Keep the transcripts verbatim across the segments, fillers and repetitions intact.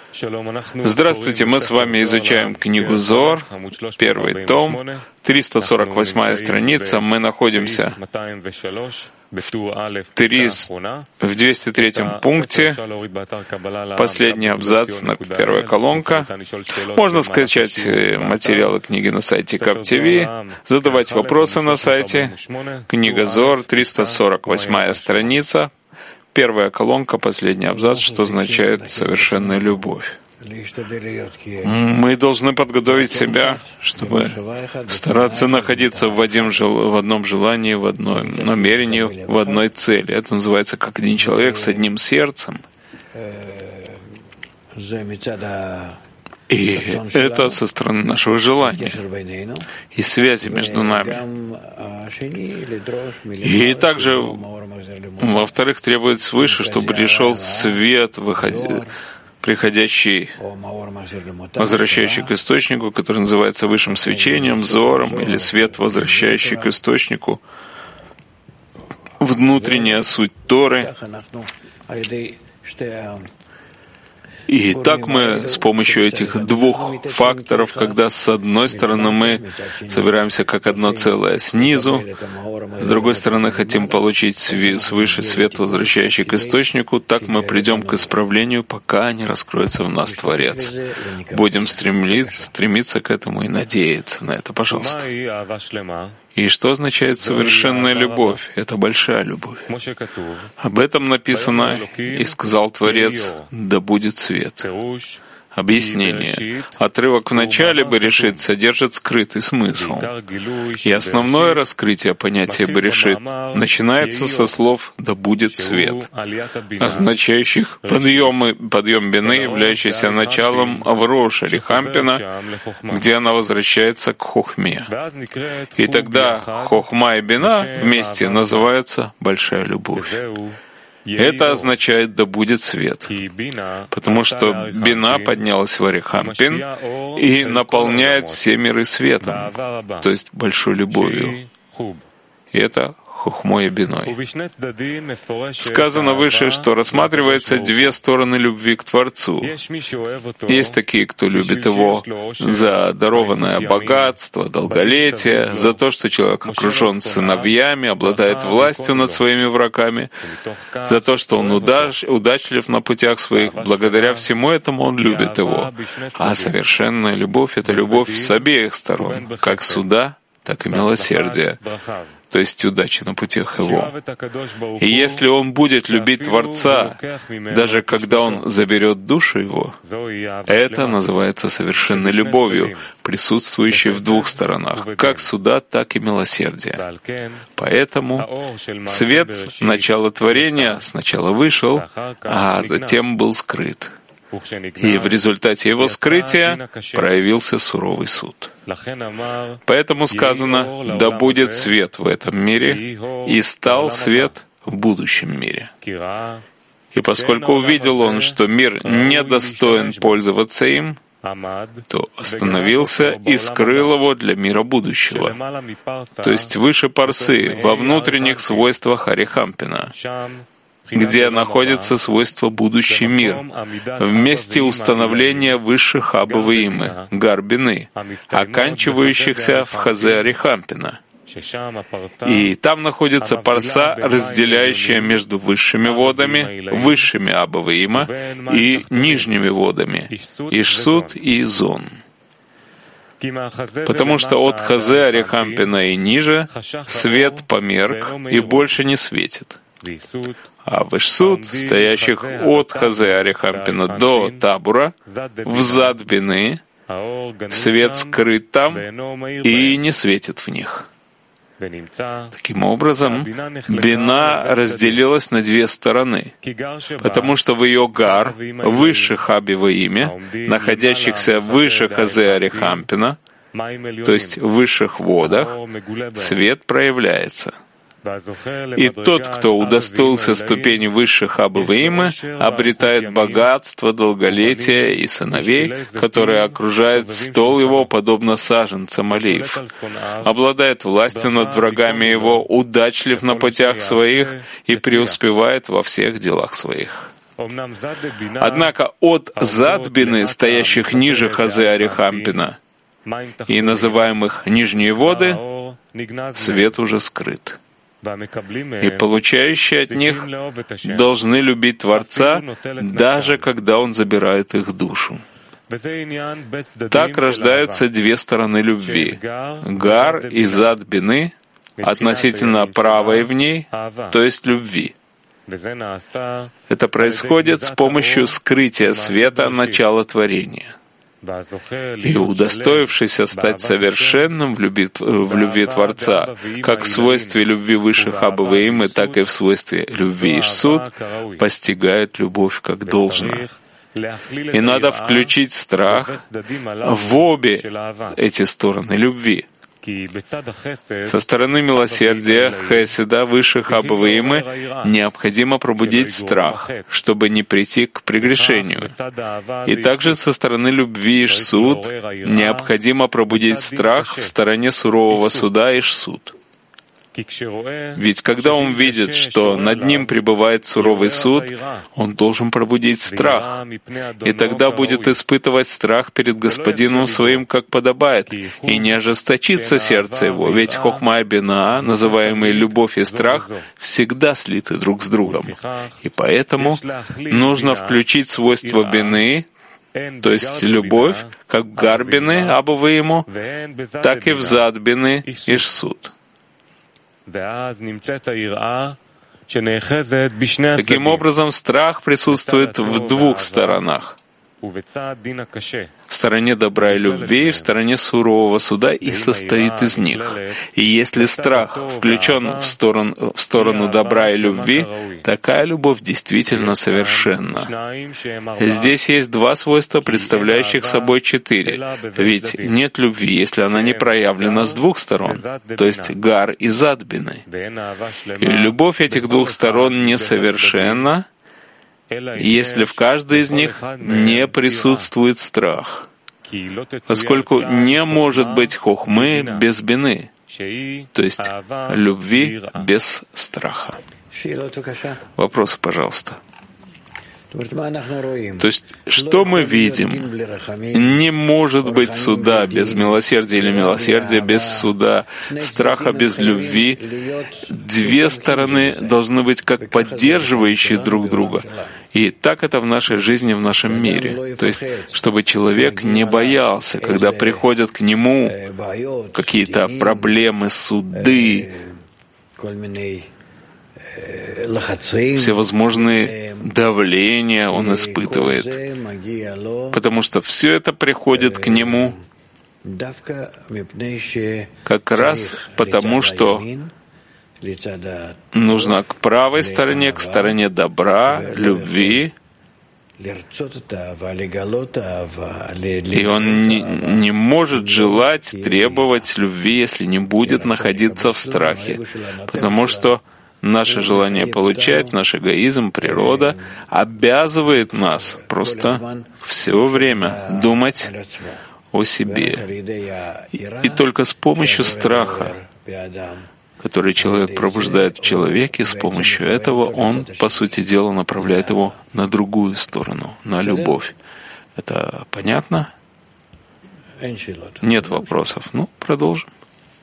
Здравствуйте, мы с вами изучаем книгу Зоар, первый том, триста сорок восьмая страница. Мы находимся в двести третьем пункте, последний абзац, первая колонка. Можно скачать материалы книги на сайте КапТВ, задавать вопросы на сайте. Книга Зоар, триста сорок восьмая страница, первая колонка, последний абзац, что означает «совершенная любовь». Мы должны подготовить себя, чтобы стараться находиться в, один, в одном желании, в одном намерении, в одной цели. Это называется как один человек с одним сердцем. И это со стороны нашего желания и связи между нами. И также, во-вторых, требует свыше, чтобы пришел свет, выходя, приходящий, возвращающий к источнику, который называется высшим свечением, зором, или свет, возвращающий к источнику, внутренняя суть Торы. И так мы с помощью этих двух факторов, когда с одной стороны мы собираемся как одно целое снизу, с другой стороны хотим получить свыше свет, возвращающий к источнику, так мы придем к исправлению, пока не раскроется в нас Творец. Будем стремиться, стремиться к этому и надеяться на это, пожалуйста. И что означает совершенная любовь? Это большая любовь. Об этом написано, и сказал Творец, да будет свет. Объяснение. Отрывок в начале «Берешит» содержит скрытый смысл. И основное раскрытие понятия «Берешит» начинается со слов «да будет свет», означающих подъемы, подъем бины, являющийся началом Авроша Рихампина, где она возвращается к Хохме. И тогда Хохма и бина вместе называются «большая любовь». Это означает «да будет свет», потому что бина поднялась в Арихампин и наполняет все миры светом, то есть большой любовью. И это хохмой и биной. Сказано выше, что рассматривается две стороны любви к Творцу. Есть такие, кто любит его за дарованное богатство, долголетие, за то, что человек окружен сыновьями, обладает властью над своими врагами, за то, что он удач, удачлив на путях своих. Благодаря всему этому он любит его. А совершенная любовь — это любовь с обеих сторон, как суда, так и милосердия, то есть удачи на путях его. И если он будет любить Творца, даже когда он заберет душу его, это называется совершенной любовью, присутствующей в двух сторонах, как суда, так и милосердия. Поэтому свет начала творения сначала вышел, а затем был скрыт. И в результате его скрытия проявился суровый суд. Поэтому сказано, да будет свет в этом мире, и стал свет в будущем мире. И поскольку увидел он, что мир недостоин пользоваться им, то остановился и скрыл его для мира будущего, то есть выше парсы, во внутренних свойствах Арихампина, где находится свойство будущий мир, в месте установления высших Абаваимы, Гарбины, оканчивающихся в Хазе Арихампина. И там находится парса, разделяющая между высшими водами, высшими Абаваима, и нижними водами, Ишсут и Изон. Потому что от Хазе Арихампина и ниже свет померк и больше не светит. А в Ишсут, стоящих от Хазе Арихампина до Табура, взад бины, свет скрыт там и не светит в них. Таким образом, бина разделилась на две стороны, потому что в ее гар, выше Хабива имя, находящихся выше Хазе Арихампина, то есть в высших водах, свет проявляется. И тот, кто удостоился ступени высших Абаваимы, обретает богатство, долголетие и сыновей, которые окружают стол его, подобно саженцам олив, обладает властью над врагами его, удачлив на путях своих и преуспевает во всех делах своих. Однако от Задбины, стоящих ниже Хазе Арихампина, и называемых нижние воды, свет уже скрыт. И получающие от них должны любить Творца, даже когда Он забирает их душу. Так рождаются две стороны любви — Гар и Зад Бины относительно правой в ней, то есть любви. Это происходит с помощью скрытия света начала творения. И удостоившийся стать совершенным в любви, в любви Творца, как в свойстве любви высших Абаваимы, так и в свойстве любви Ишсуд, постигает любовь как должно. И надо включить страх в обе эти стороны любви. Со стороны милосердия, хеседа, высших Абаваимы, необходимо пробудить страх, чтобы не прийти к прегрешению. И также со стороны любви Ишсуд необходимо пробудить страх в стороне сурового суда Ишсуд. Ведь когда он видит, что над ним пребывает суровый суд, он должен пробудить страх, и тогда будет испытывать страх перед Господином своим, как подобает, и не ожесточится сердце его, ведь хохма и бина, называемые любовь и страх, всегда слиты друг с другом. И поэтому нужно включить свойства бины, то есть любовь, как в Гар Бины, Абаваиму, так и в Зад Бины, Ишсуд. Таким образом, страх присутствует в двух сторонах — в стороне добра и любви и в стороне сурового суда, и состоит из них. И если страх включен в сторону, в сторону добра и любви, такая любовь действительно совершенна. Здесь есть два свойства, представляющих собой четыре. Ведь нет любви, если она не проявлена с двух сторон, то есть Гар и Зад Бины. И любовь этих двух сторон несовершенна, если в каждой из них не присутствует страх, поскольку не может быть хохмы без бины, то есть любви без страха. Вопросы, пожалуйста. То есть, что мы видим? Не может быть суда без милосердия или милосердия без суда, страха без любви. Две стороны должны быть как поддерживающие друг друга. И так это в нашей жизни, в нашем мире. То есть, чтобы человек не боялся, когда приходят к нему какие-то проблемы, суды, всевозможные давления он испытывает, потому что все это приходит к нему как раз потому, что нужно к правой стороне, к стороне добра, любви, и он не, не может желать, требовать любви, если не будет находиться в страхе, потому что наше желание получать, наш эгоизм, природа обязывает нас просто все время думать о себе. И, и только с помощью страха, который человек пробуждает в человеке, с помощью этого он, по сути дела, направляет его на другую сторону, на любовь. Это понятно? Нет вопросов. Ну, продолжим.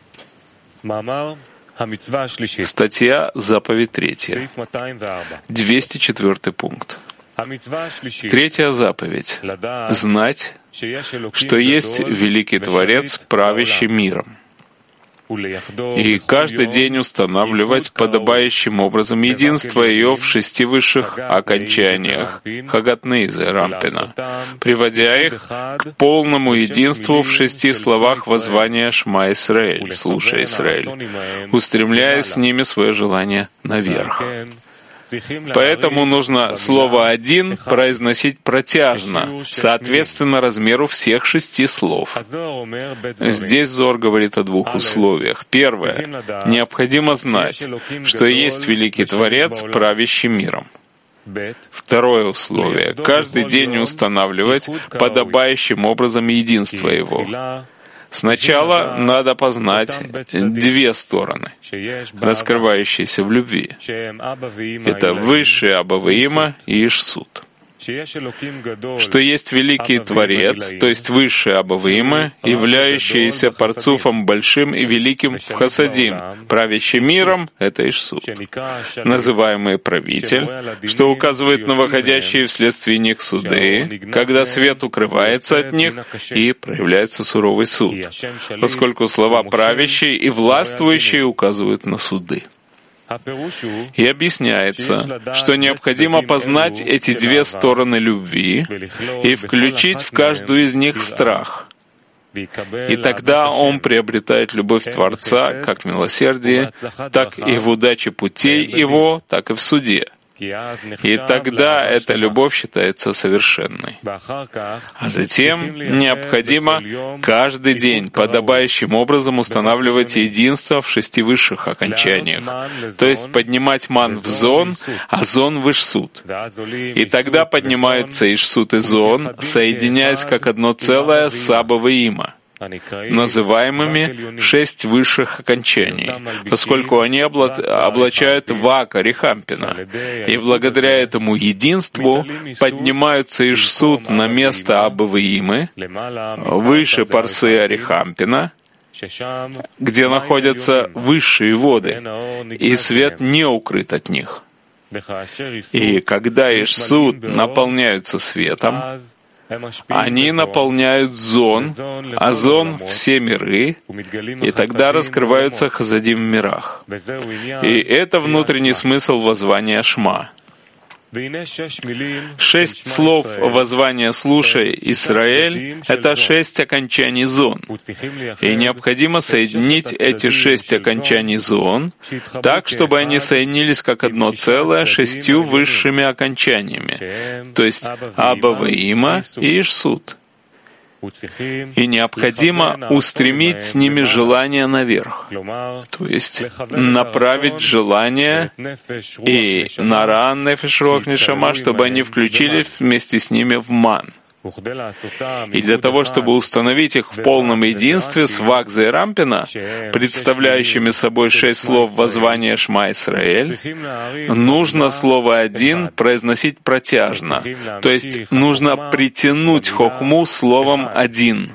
Статья «Заповедь третья». двести четвёртый пункт. Третья заповедь — знать, что есть великий Творец, правящий миром, и каждый день устанавливать подобающим образом единство ее в шести высших окончаниях Хагатнейзе Рампина, приводя их к полному единству в шести словах воззвания Шма Исраэль, слушай, Исраэль, устремляя с ними свое желание наверх. Поэтому нужно слово «один» произносить протяжно, соответственно размеру всех шести слов. Здесь Зоар говорит о двух условиях. Первое. Необходимо знать, что есть великий Творец, правящий миром. Второе условие. Каждый день устанавливать подобающим образом единство Его. Сначала надо познать две стороны, раскрывающиеся в любви. Это высшее Аба ваима и Ишсут. Что есть великий Творец, то есть высшее Аба ваима, являющийся парцуфом большим и великим в Хасадим, правящий миром — это Ишсут, называемый правитель, что указывает на выходящие вследствие них суды, когда свет укрывается от них и проявляется суровый суд, поскольку слова правящий и властвующий указывают на суды. И объясняется, что необходимо познать эти две стороны любви и включить в каждую из них страх. И тогда он приобретает любовь Творца как в милосердии, так и в удаче путей его, так и в суде. И тогда эта любовь считается совершенной. А затем необходимо каждый день подобающим образом устанавливать единство в шести высших окончаниях, то есть поднимать ман в зон, а зон в Ишсут. И тогда поднимаются Ишсут и зон, соединяясь как одно целое с Аба ваима, называемыми шесть высших окончаний, поскольку они обла- облачают Вак Арихампина, и благодаря этому единству поднимаются Ишсут на место Аба ваимы, выше Парсы Арихампина, где находятся высшие воды, и свет не укрыт от них. И когда Ишсут наполняются светом, они наполняют зон, а зон — все миры, и тогда раскрываются хасадим в мирах. И это внутренний смысл воззвания Шма. Шесть слов воззвания «Слушай, Исраэль» — это шесть окончаний зон. И необходимо соединить эти шесть окончаний зон так, чтобы они соединились как одно целое шестью высшими окончаниями, то есть Аба ваима и Ишсут. И необходимо устремить с ними желание наверх, то есть направить желание и на ран нефеш руах нешама, чтобы они включились вместе с ними в ман. И для того, чтобы установить их в полном единстве с Вак Зерампина, представляющими собой шесть слов воззвания Шма Исраэль, нужно слово «один» произносить протяжно, то есть нужно притянуть хохму словом «один».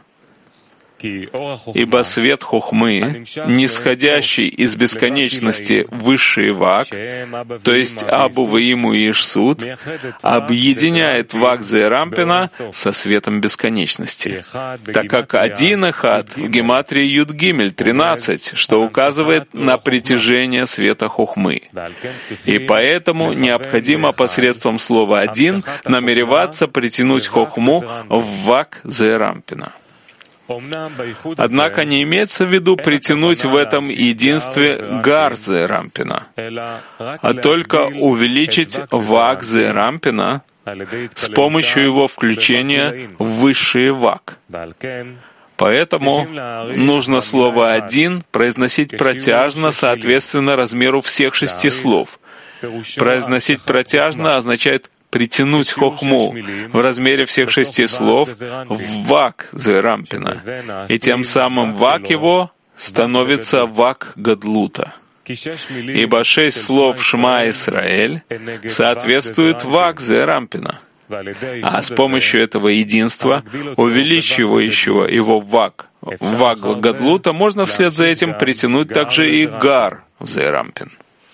Ибо свет хохмы, нисходящий из бесконечности высший Вак, то есть Абу ваиму и Ишсут, объединяет Вак Зерампина со светом бесконечности, так как один эхад в гематрии Юд Гимель тринадцать, что указывает на притяжение света хохмы. И поэтому необходимо посредством слова «один» намереваться притянуть хохму в Вак Зерампина. Однако не имеется в виду притянуть в этом единстве Гар Зерампина, а только увеличить Вак Зерампина с помощью его включения в высший Вак. Поэтому нужно слово «один» произносить протяжно соответственно размеру всех шести слов. Произносить протяжно означает притянуть хохму в размере всех шести слов в Вак Зерампина, и тем самым Вак его становится Вак Гадлута. Ибо шесть слов Шма Исраэль соответствуют Вак Зерампина, а с помощью этого единства, увеличивающего его Вак, Вак Гадлута, можно вслед за этим притянуть также и Гар в Зерампин.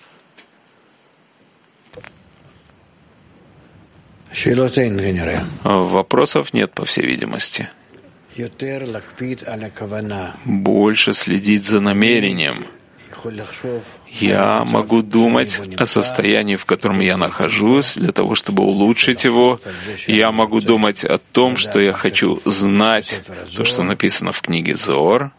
Вопросов нет, по всей видимости. Больше следить за намерением. Я могу думать о состоянии, в котором я нахожусь, для того, чтобы улучшить его. Я могу думать о том, что я хочу знать, то, что написано в книге Зоар.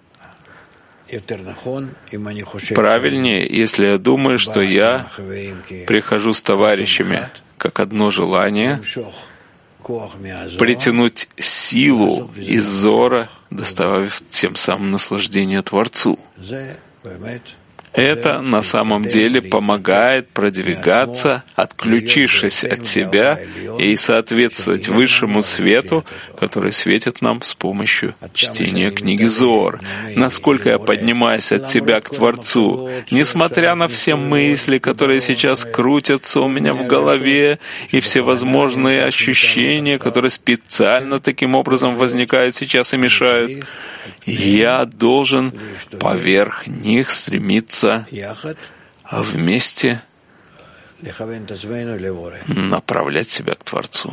Правильнее, если я думаю, что я прихожу с товарищами как одно желание притянуть силу из Зора, доставив тем самым наслаждение Творцу. Это на самом деле помогает продвигаться, отключившись от себя и соответствовать высшему свету, который светит нам с помощью чтения книги Зоар. Насколько я поднимаюсь от себя к Творцу, несмотря на все мысли, которые сейчас крутятся у меня в голове, и всевозможные ощущения, которые специально таким образом возникают сейчас и мешают, я должен поверх них стремиться вместе направлять себя к Творцу.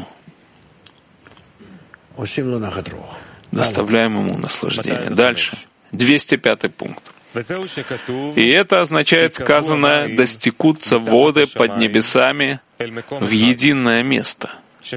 Доставляем ему наслаждение. Дальше. двести пятый пункт. И это означает сказанное «достигутся воды под небесами в единое место».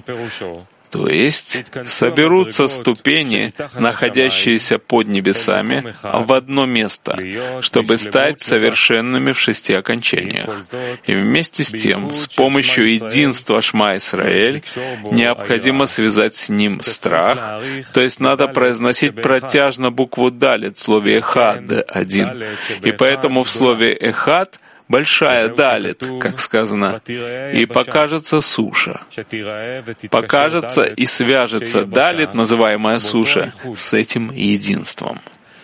То есть соберутся ступени, находящиеся под небесами, в одно место, чтобы стать совершенными в шести окончаниях. И вместе с тем, с помощью единства Шма Исраэль, необходимо связать с ним страх, то есть надо произносить протяжно букву «далит» в слове «эхад» один. И поэтому в слове «эхад» большая далит, как сказано, и покажется суша. Покажется и свяжется далит, называемая суша, с этим единством.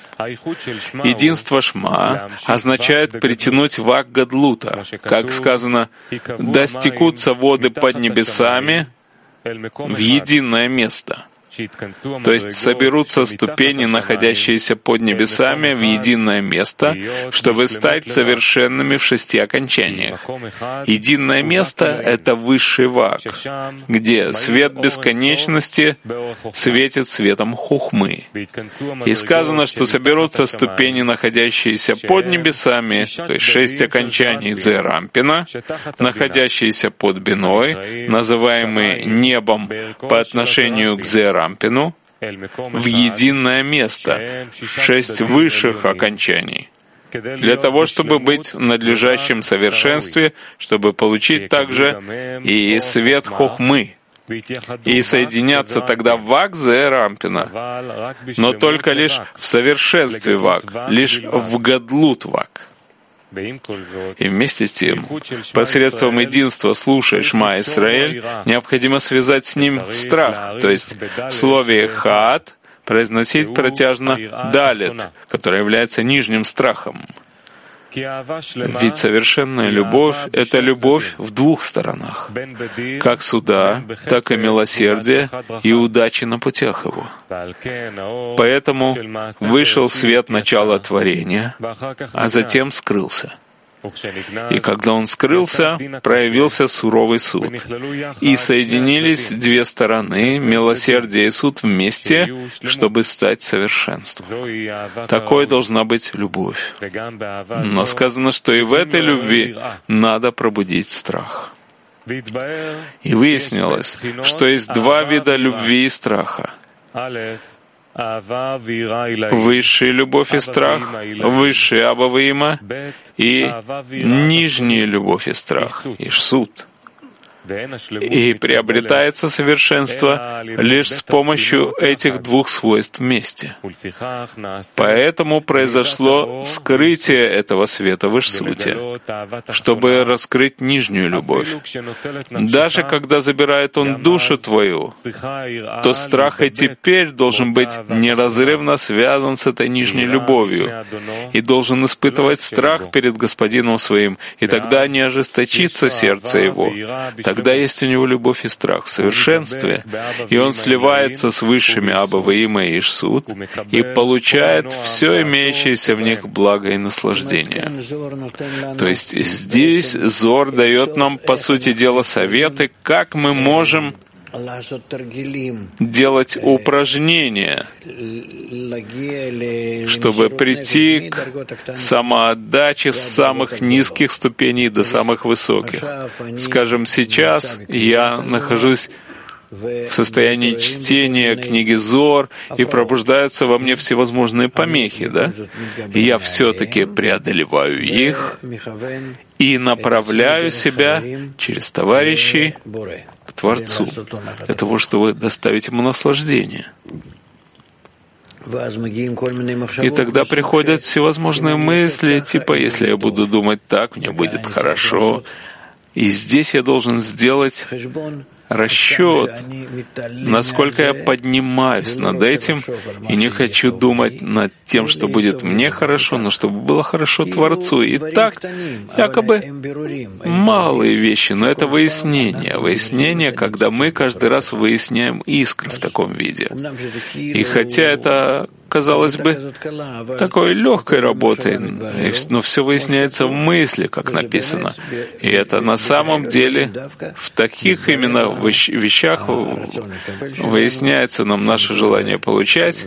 Единство Шма означает притянуть вак Гадлута, как сказано, «достигутся воды под небесами в единое место». То есть соберутся ступени, находящиеся под небесами, в единое место, чтобы стать совершенными в шести окончаниях. Единое место — это высший вак, где свет бесконечности светит светом хухмы. И сказано, что соберутся ступени, находящиеся под небесами, то есть шесть окончаний Зерампина, находящиеся под биной, называемые небом по отношению к Зерампину, в единое место, шесть высших окончаний, для того, чтобы быть в надлежащем совершенстве, чтобы получить также и свет хохмы, и соединяться тогда в вак Зерампина, но только лишь в совершенстве вак, лишь в гадлут вак. И вместе с тем, посредством единства слушая Шма Исраэль, необходимо связать с ним страх, то есть в слове «хат» произносить протяжно «далит», которое является нижним страхом. Ведь совершенная любовь — это любовь в двух сторонах, как суда, так и милосердия и удачи на путях его. Поэтому вышел свет начала творения, а затем скрылся. И когда он скрылся, проявился суровый суд. И соединились две стороны, милосердие и суд, вместе, чтобы стать совершенством. Такой должна быть любовь. Но сказано, что и в этой любви надо пробудить страх. И выяснилось, что есть два вида любви и страха. Высшая любовь и страх, высшая Абба-Ваима, и нижняя любовь и страх, Ишсут. И приобретается совершенство лишь с помощью этих двух свойств вместе. Поэтому произошло скрытие этого света в Ишсуте, чтобы раскрыть нижнюю любовь. Даже когда забирает он душу твою, то страх и теперь должен быть неразрывно связан с этой нижней любовью и должен испытывать страх перед Господином своим, и тогда не ожесточится сердце его. Тогда есть у него любовь и страх в совершенстве, и он сливается с высшими Абба-Ваима и Ишсут и получает все имеющееся в них благо и наслаждение. То есть здесь Зоар дает нам, по сути дела, советы, как мы можем делать упражнения, чтобы прийти к самоотдаче с самых низких ступеней до самых высоких. Скажем, сейчас я нахожусь в состоянии чтения книги Зоар, и пробуждаются во мне всевозможные помехи, да? И я все-таки преодолеваю их и направляю себя через товарищей к Творцу, для того, чтобы доставить ему наслаждение. И тогда приходят всевозможные мысли, типа, если я буду думать так, мне будет хорошо. И здесь я должен сделать расчет, насколько я поднимаюсь над этим и не хочу думать над тем, что будет мне хорошо, но чтобы было хорошо Творцу. И так, якобы, малые вещи, но это выяснение. Выяснение, когда мы каждый раз выясняем искры в таком виде. И хотя это, казалось бы, такой легкой работой, но все выясняется в мысли, как написано. И это на самом деле в таких именно вещах выясняется нам наше желание получать,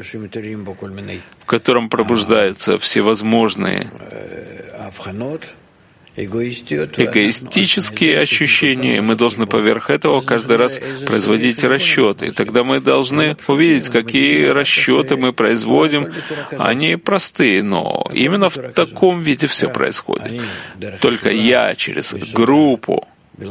в котором пробуждаются всевозможные эгоистические ощущения, и мы должны поверх этого каждый раз производить расчеты. И тогда мы должны увидеть, какие расчеты мы производим. Они простые, но именно в таком виде все происходит. Только я через группу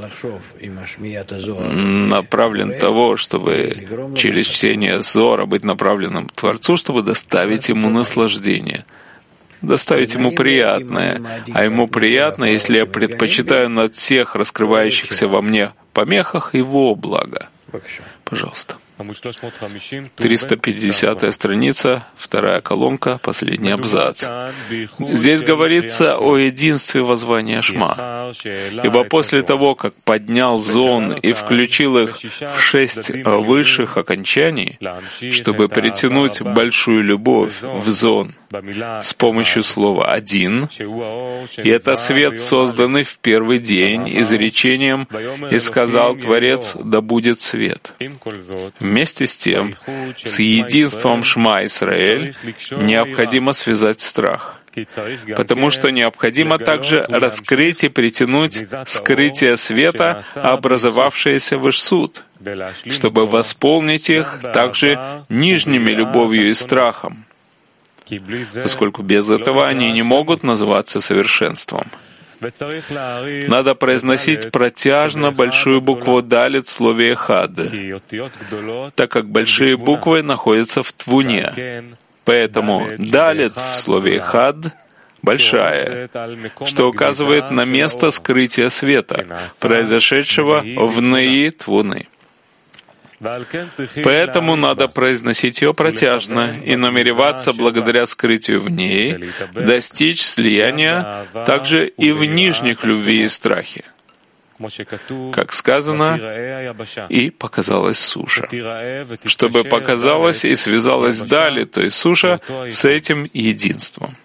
направлен того, чтобы через чтение Зора быть направленным к Творцу, чтобы доставить ему наслаждение, доставить ему приятное. А ему приятно, если я предпочитаю над всех раскрывающихся во мне помехах его благо. Пожалуйста. триста пятидесятая страница, вторая колонка, последний абзац. Здесь говорится о единстве воззвания Шма. Ибо после того, как поднял зон и включил их в шесть высших окончаний, чтобы притянуть большую любовь в зон с помощью слова «один», и это свет, созданный в первый день изречением «И сказал Творец, да будет свет». Вместе с тем, с единством Шма Исраэль необходимо связать страх, потому что необходимо также раскрыть и притянуть скрытие света, образовавшееся в Ишсуд, чтобы восполнить их также нижними любовью и страхом, поскольку без этого они не могут называться совершенством. Надо произносить протяжно большую букву «далит» в слове «эхад», так как большие буквы находятся в твуне. Поэтому «далит» в слове «эхад» большая, что указывает на место скрытия света, произошедшего в неи твуны. Поэтому надо произносить ее протяжно и намереваться благодаря скрытию в ней достичь слияния также и в нижних любви и страхе. Как сказано, и показалась суша. Чтобы показалась и связалась дали, то есть суша, с этим единством.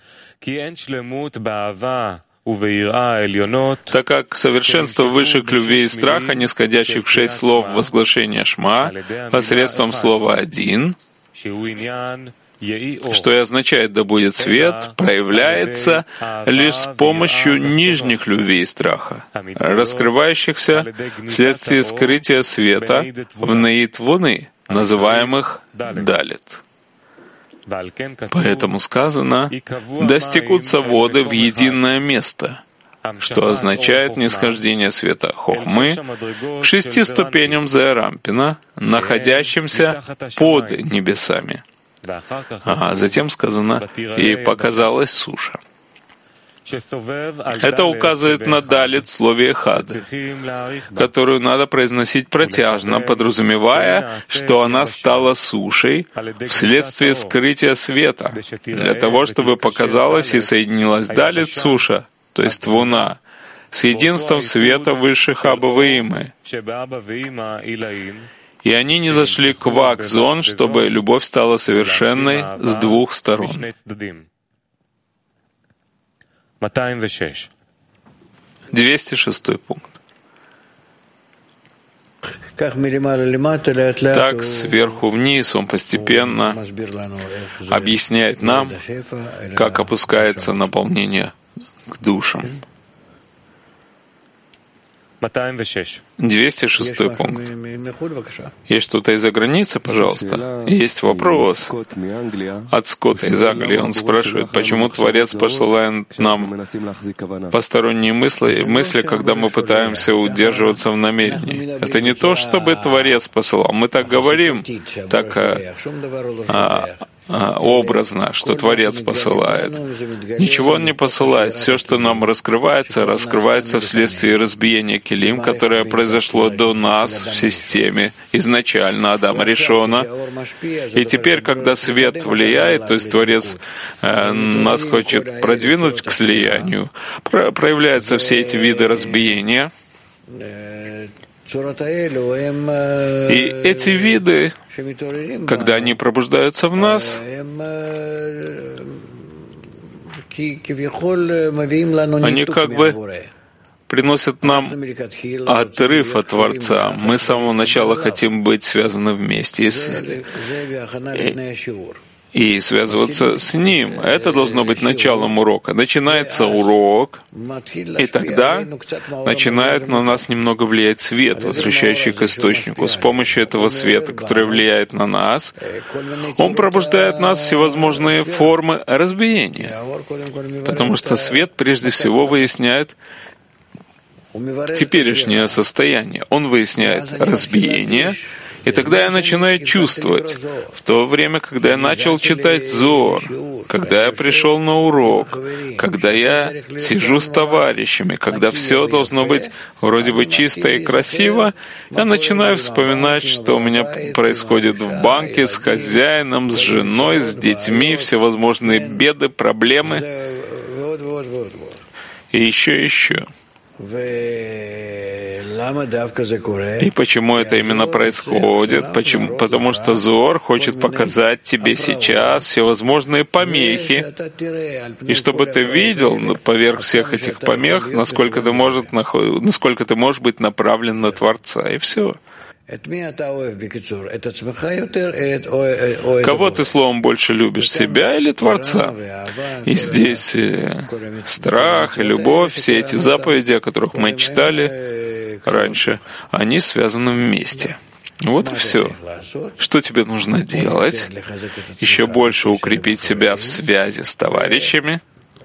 Так как совершенство высших любви и страха, нисходящих в шесть слов возглашения Шма, посредством слова «один», что и означает «да будет свет», проявляется лишь с помощью нижних любви и страха, раскрывающихся вследствие скрытия света в наитвуны, называемых «далит». Поэтому сказано «достигутся воды в единое место», что означает нисхождение света Хохмы к шести ступеням Зеарампина, находящимся под небесами. А затем сказано «и показалась суша». Это указывает на «далит» в слове «эхад», которую надо произносить протяжно, подразумевая, что она стала сушей вследствие скрытия света, для того, чтобы показалась и соединилась «далит» суша, то есть твуна, с единством света высших Абба-Ваимы. И они не зашли к вак-зон, чтобы любовь стала совершенной с двух сторон. двести шестой пункт. Так, сверху вниз он постепенно объясняет нам, как опускается наполнение к душам. двести шестой пункт. Есть что-то из-за границы, пожалуйста? Есть вопрос от Скотта из Англии. Он спрашивает, почему Творец посылает нам посторонние мысли, мысли, когда мы пытаемся удерживаться в намерении. Это не то, чтобы Творец посылал. Мы так говорим, так а, а, образно, что Творец посылает. Ничего Он не посылает. Все, что нам раскрывается, раскрывается вследствие разбиения Келим, которое произошло до нас в системе, изначально Адама Ришона. И теперь, когда свет влияет, то есть Творец э, нас хочет продвинуть к слиянию, про- проявляются все эти виды разбиения. И эти виды, когда они пробуждаются в нас, они как бы приносят нам отрыв от Творца. Мы с самого начала хотим быть связаны вместе и, с... и связываться с Ним. Это должно быть началом урока. Начинается урок, и тогда начинает на нас немного влиять свет, возвращающий к источнику. С помощью этого света, который влияет на нас, он пробуждает в нас всевозможные формы разбиения. Потому что свет прежде всего выясняет теперешнее состояние. Он выясняет разбиение, и тогда я начинаю чувствовать. В то время, когда я начал читать Зоар, когда я пришел на урок, когда я сижу с товарищами, когда все должно быть вроде бы чисто и красиво, я начинаю вспоминать, что у меня происходит в банке с хозяином, с женой, с детьми, всевозможные беды, проблемы, и еще, еще. И почему это именно происходит? Почему? Потому что Зоар хочет показать тебе сейчас всевозможные помехи, и чтобы ты видел поверх всех этих помех, насколько ты, может, насколько ты можешь быть направлен на Творца, и все. Кого ты словом больше любишь, себя или Творца? И здесь страх и любовь, все эти заповеди, о которых мы читали раньше, они связаны вместе. Вот и все. Что тебе нужно делать? Еще больше укрепить себя в связи с товарищами,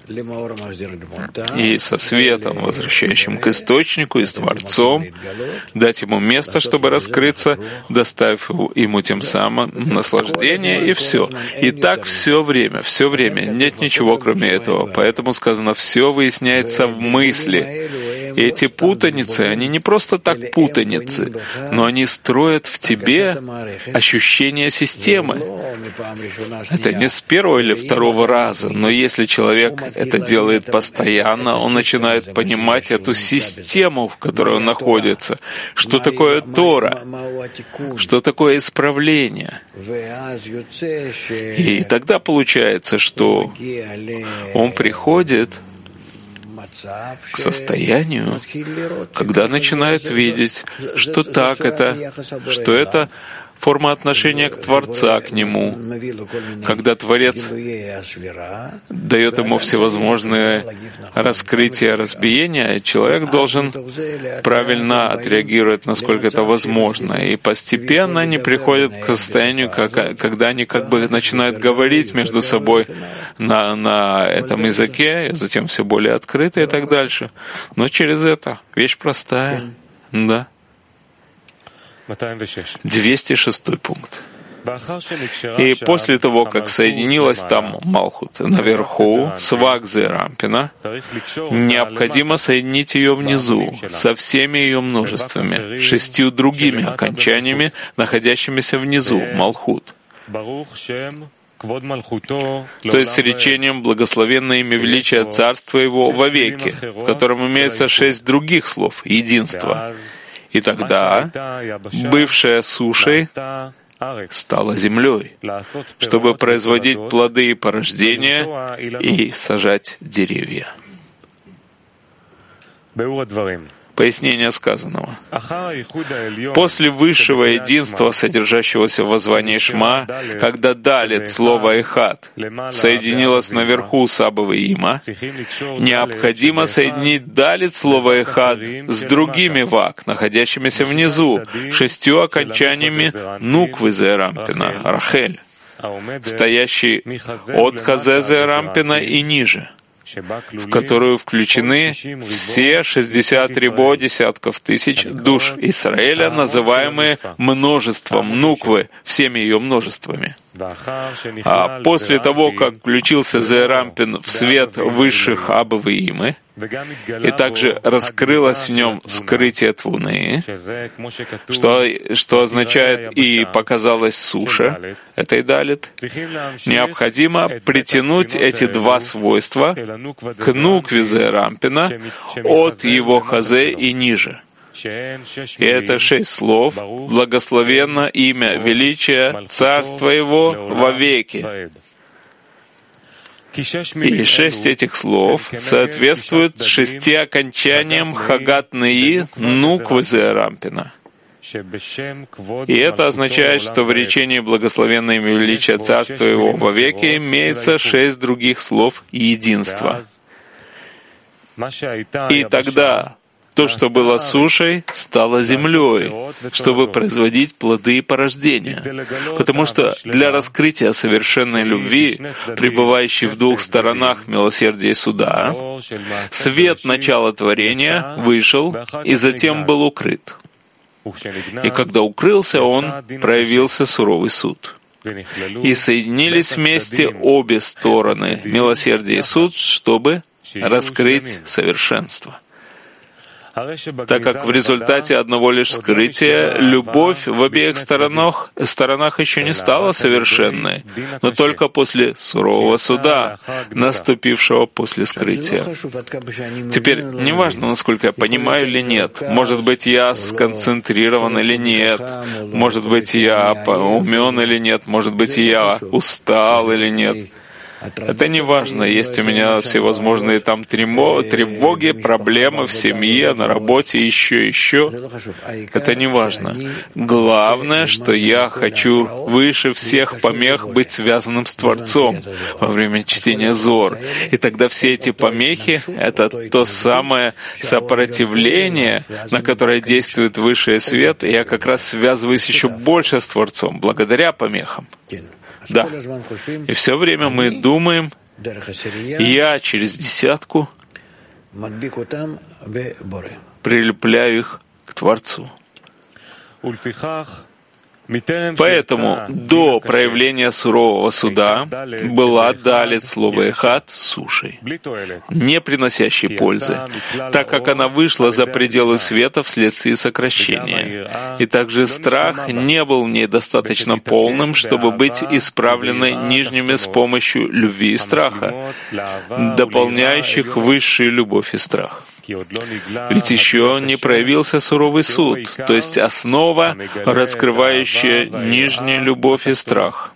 и со светом, возвращающим к источнику и с Творцом, дать ему место, чтобы раскрыться, доставив ему тем самым наслаждение, и все. И так все время, все время. Нет ничего, кроме этого. Поэтому сказано, все выясняется в мысли. И эти путаницы, они не просто так путаницы, но они строят в тебе ощущение системы. Это не с первого или второго раза, но если человек это делает постоянно, он начинает понимать эту систему, в которой он находится. Что такое Тора? Что такое исправление? И тогда получается, что он приходит к состоянию, когда начинает видеть, что так это, что это форма отношения к Творца, к Нему, когда Творец дает ему всевозможные раскрытия, разбиения, человек должен правильно отреагировать, насколько это возможно. И постепенно они приходят к состоянию, когда они как бы начинают говорить между собой на, на этом языке, и затем все более открыто и так дальше. Но через это вещь простая. Да. двести шестой пункт. И после того, как соединилась там Малхут наверху с Вакзой Рампина, необходимо соединить ее внизу со всеми ее множествами, шестью другими окончаниями, находящимися внизу, Малхут. То есть с речением «Благословенное имя величия Царства Его вовеки», в котором имеется шесть других слов «Единство». И тогда бывшая сушей стала землей, чтобы производить плоды и порождения и сажать деревья. Пояснение сказанного. После высшего единства, содержащегося в воззвании Шма, когда Далит, слово Эхад, соединилось наверху с Абов и Има, необходимо соединить Далит, слово Эхад, с другими Вак, находящимися внизу, шестью окончаниями Нуквы Зеэрампина, Рахель, стоящей от Хазе Зеэрампина и ниже, в которую включены все шестьдесят рибо десятков тысяч душ Израиля, называемые множеством Нуквы, всеми ее множествами. А после того, как включился Зеэрампин в свет высших Абов и Имы, и также раскрылось в нем скрытие Твуны, что, что означает «и показалась суша», этой Далит, необходимо притянуть эти два свойства к Нукве Зеэрампина от его Хазе и ниже. И это шесть слов: «Благословенно имя величия Царства Его вовеки». И шесть этих слов соответствуют шести окончаниям Хагат Неи Нуквы Зеэрампина. И это означает, что в речении «Благословенное имя величия Царства Его вовеки» имеется шесть других слов единства. И тогда то, что было сушей, стало землей, чтобы производить плоды и порождения. Потому что для раскрытия совершенной любви, пребывающей в двух сторонах милосердия и суда, свет начала творения вышел и затем был укрыт. И когда укрылся он, проявился суровый суд. И соединились вместе обе стороны милосердия и суд, чтобы раскрыть совершенство. Так как в результате одного лишь скрытия любовь в обеих сторонах, сторонах еще не стала совершенной, но только после сурового суда, наступившего после скрытия. Теперь, неважно, насколько я понимаю или нет, может быть, я сконцентрирован или нет, может быть, я умен или нет, может быть, я устал или нет. Это не важно, есть у меня всевозможные там тревоги, проблемы в семье, на работе, еще, еще. Это не важно. Главное, что я хочу выше всех помех быть связанным с Творцом во время чтения Зор. И тогда все эти помехи — это то самое сопротивление, на которое действует высший свет, и я как раз связываюсь еще больше с Творцом, благодаря помехам. Да. И все время мы думаем, я через десятку прилепляю их к Творцу. Поэтому до проявления сурового суда была Далит, слово Эхад, сушей, не приносящей пользы, так как она вышла за пределы света вследствие сокращения. И также страх не был в ней достаточно полным, чтобы быть исправленной нижними с помощью любви и страха, дополняющих высшую любовь и страх. Ведь еще не проявился суровый суд, то есть основа, раскрывающая нижнюю любовь и страх.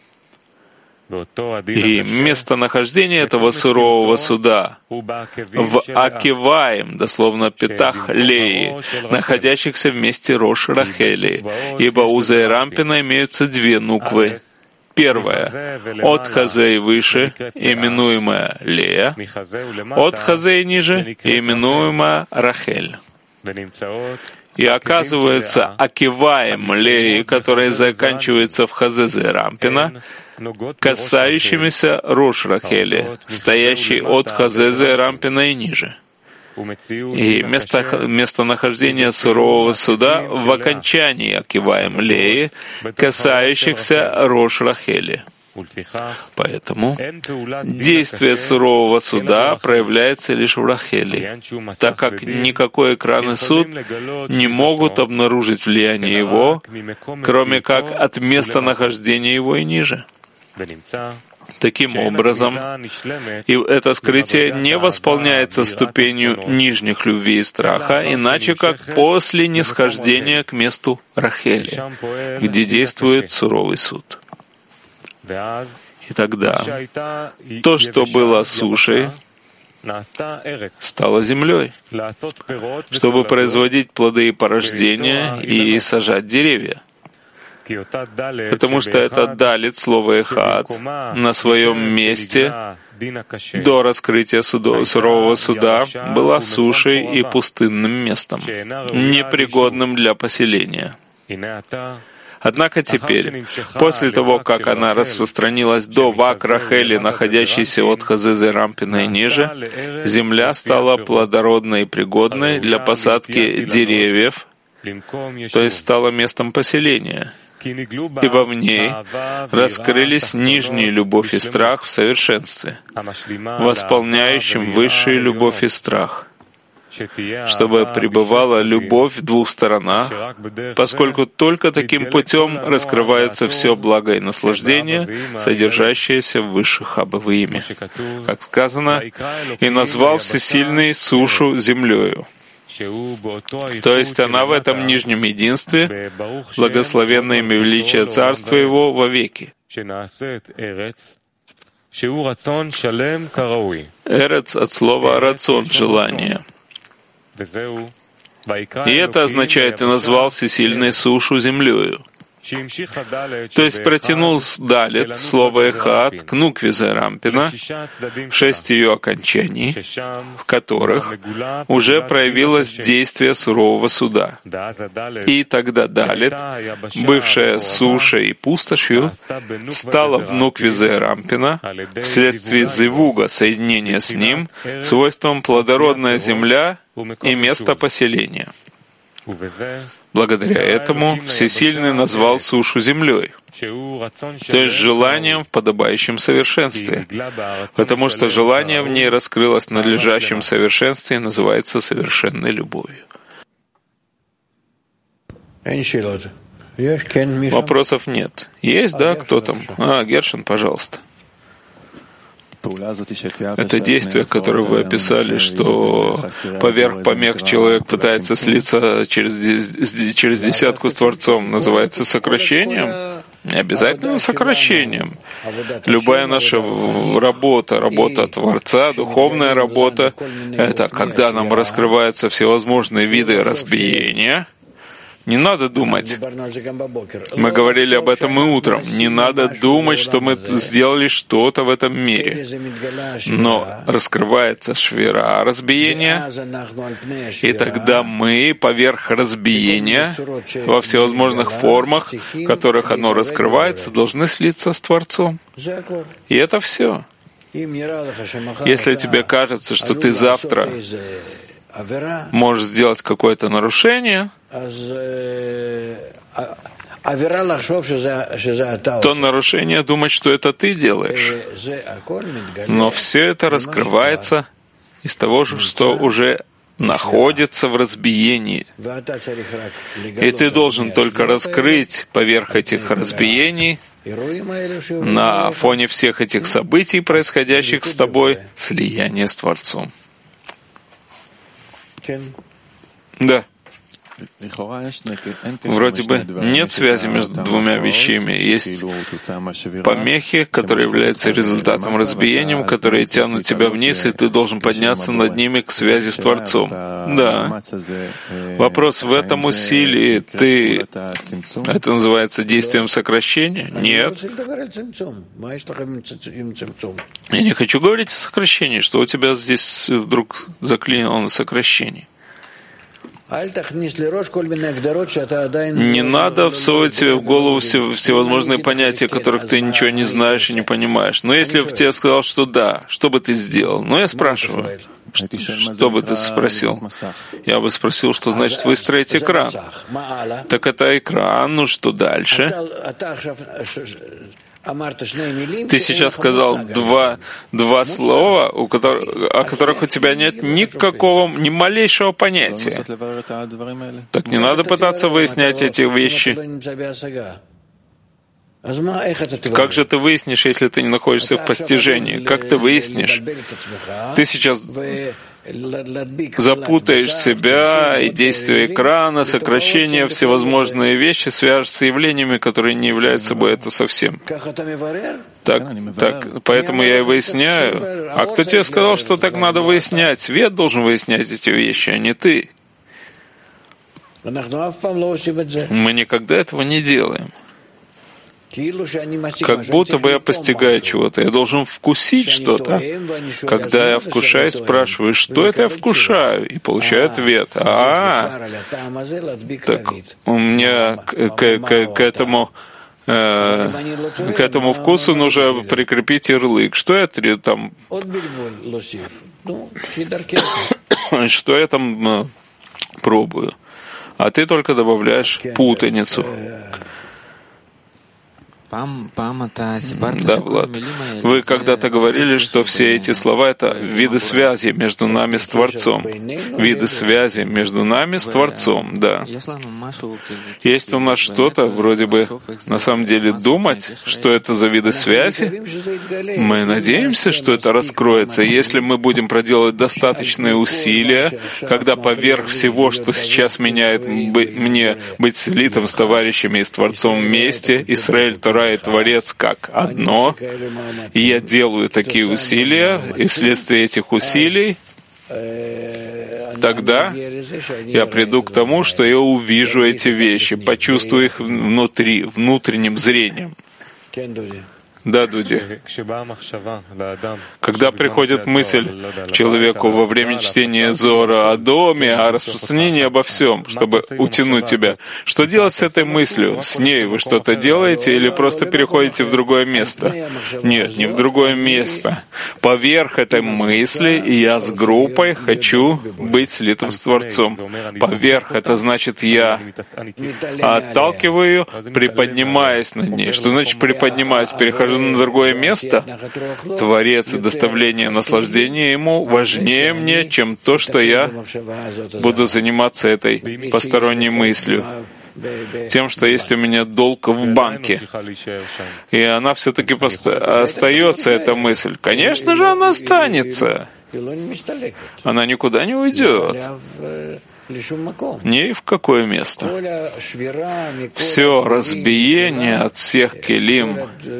И местонахождение этого сурового суда в Акиваим, дословно пятах Леи, находящихся вместе Рош Рахели, ибо у Зеэрампина имеются две нуквы. Первая — от Хазе и выше, именуемая Лея, от Хазе и ниже, именуемая Рахель. И оказывается, Акиваем Леи, которая заканчивается в Хазе Зеэрампина, касающимися Рош Рахели, стоящей от Хазе Зеэрампина и ниже. И место, местонахождение сурового суда в окончании Акиваем Леи, касающихся Рош Рахели. Поэтому действие сурового суда проявляется лишь в Рахели, так как никакой экран и суд не могут обнаружить влияние его, кроме как от местонахождения его и ниже. Таким образом, и это скрытие не восполняется ступенью нижних любви и страха, иначе как после нисхождения к месту Рахели, где действует суровый суд. И тогда то, что было сушей, стала землей, чтобы производить плоды и порождения и сажать деревья. Потому что это далит, слово «эхад», на своем месте до раскрытия суда, сурового суда была сушей и пустынным местом, непригодным для поселения. Однако теперь, после того, как она распространилась до вак Рахели, находящейся от Хазезы Рампина и ниже, земля стала плодородной и пригодной для посадки деревьев, то есть стала местом поселения, ибо в ней раскрылись нижняя любовь и страх в совершенстве, восполняющим высшую любовь и страх, чтобы пребывала любовь в двух сторонах, поскольку только таким путем раскрывается все благо и наслаждение, содержащееся в высших Абба во имя. Как сказано, «И назвал Всесильный сушу землею». То есть она в этом нижнем единстве, благословенно имя величие Царства Его вовеки. Эрец от слова «рацион» — желание. И это означает «и назвал всесильной сушу землею». То есть протянул далит, слово «эхад», к нукве Рампина, шесть ее окончаний, в которых уже проявилось действие сурового суда. И тогда далит, бывшая сушей и пустошью, стала в нукве Рампина, вследствие зевуга, соединения с ним, свойством плодородная земля и место поселения. Благодаря этому Всесильный назвал сушу землей, то есть желанием в подобающем совершенстве, потому что желание в ней раскрылось в надлежащем совершенстве и называется совершенной любовью. Вопросов нет. Есть, да? Кто там? А, Гершин, пожалуйста. Это действие, которое вы описали, что поверх помех человек пытается слиться через, через десятку с Творцом, называется сокращением? Не обязательно сокращением. Любая наша работа, работа Творца, духовная работа, это когда нам раскрываются всевозможные виды разбиения. Не надо думать. Мы говорили об этом и утром. Не надо думать, что мы сделали что-то в этом мире. Но раскрывается швира разбиения, и тогда мы поверх разбиения во всевозможных формах, в которых оно раскрывается, должны слиться с Творцом. И это все. Если тебе кажется, что ты завтра можешь сделать какое-то нарушение, то нарушение думать, что это ты делаешь. Но все это раскрывается из того же, что уже находится в разбиении. И ты должен только раскрыть поверх этих разбиений, на фоне всех этих событий, происходящих с тобой, слияние с Творцом. Да. Вроде бы нет связи между двумя вещами. Есть помехи, которые являются результатом разбиения, которые тянут тебя вниз, и ты должен подняться над ними к связи с Творцом. Да. Вопрос в этом усилии. Ты... Это называется действием сокращения? Нет. Я не хочу говорить о сокращении. Что у тебя здесь вдруг заклинило на сокращении? Не надо всовывать себе в голову все, всевозможные понятия, которых ты ничего не знаешь и не понимаешь. Но если бы тебе сказал, что да, что бы ты сделал? Ну, я спрашиваю. Что бы ты спросил? Я бы спросил, что значит выстроить экран. Так это экран, ну что дальше? Ты сейчас сказал два, два слова, у которых, о которых у тебя нет никакого, ни малейшего понятия. Так не надо пытаться выяснять эти вещи. Как же ты выяснишь, если ты не находишься в постижении? Как ты выяснишь? Ты сейчас запутаешь себя, и действие экрана, сокращение, всевозможные вещи свяжутся с явлениями, которые не являются собой это совсем. Так, так, поэтому я и выясняю. А кто тебе сказал, что так надо выяснять? Свет должен выяснять эти вещи, а не ты. Мы никогда этого не делаем. Как будто бы я постигаю чего-то. Я должен вкусить что-то. Когда я вкушаю, спрашиваю, что это я вкушаю? И получаю ответ. А, так у меня к, к, к, к этому э, к этому вкусу нужно прикрепить ярлык. Что я там? Что я там пробую? А ты только добавляешь путаницу. Да, Влад. Вы когда-то говорили, что все эти слова — это виды связи между нами с Творцом. Виды связи между нами с Творцом, да. Есть у нас что-то, вроде бы, на самом деле, думать, что это за виды связи. Мы надеемся, что это раскроется. Если мы будем проделать достаточные усилия, когда поверх всего, что сейчас меняет мне быть слитым с товарищами и с Творцом вместе, Исраэль, Тора и Творец как одно, и я делаю такие усилия, и вследствие этих усилий тогда я приду к тому, что я увижу эти вещи, почувствую их внутри, внутренним зрением. Да, Дуди. Когда приходит мысль человеку во время чтения Зора о доме, о распространении обо всем, чтобы утянуть тебя, что делать с этой мыслью? С ней вы что-то делаете или просто переходите в другое место? Нет, не в другое место. Поверх этой мысли я с группой хочу быть слитым с Творцом. Поверх — это значит, я отталкиваю ее, приподнимаясь над ней. Что значит приподнимаюсь? Перехожу на другое место, Творец и доставление наслаждения Ему важнее мне, чем то, что я буду заниматься этой посторонней мыслью, тем, что есть у меня долг в банке. И она все-таки поста- остается, эта мысль. Конечно же, она останется. Она никуда не уйдет. Ни в какое место. Все разбиение от всех келим,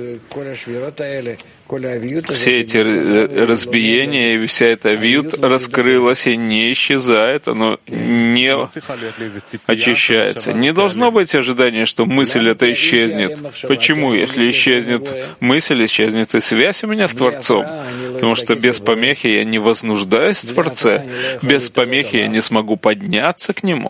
все эти разбиения и вся эта вид раскрылась и не исчезает, оно не очищается. Не должно быть ожидания, что мысль эта исчезнет. Почему? Если исчезнет мысль, исчезнет и связь у меня с Творцом. Потому что без помехи я не вознуждаюсь в Творце. Без помехи я не смогу подняться к Нему.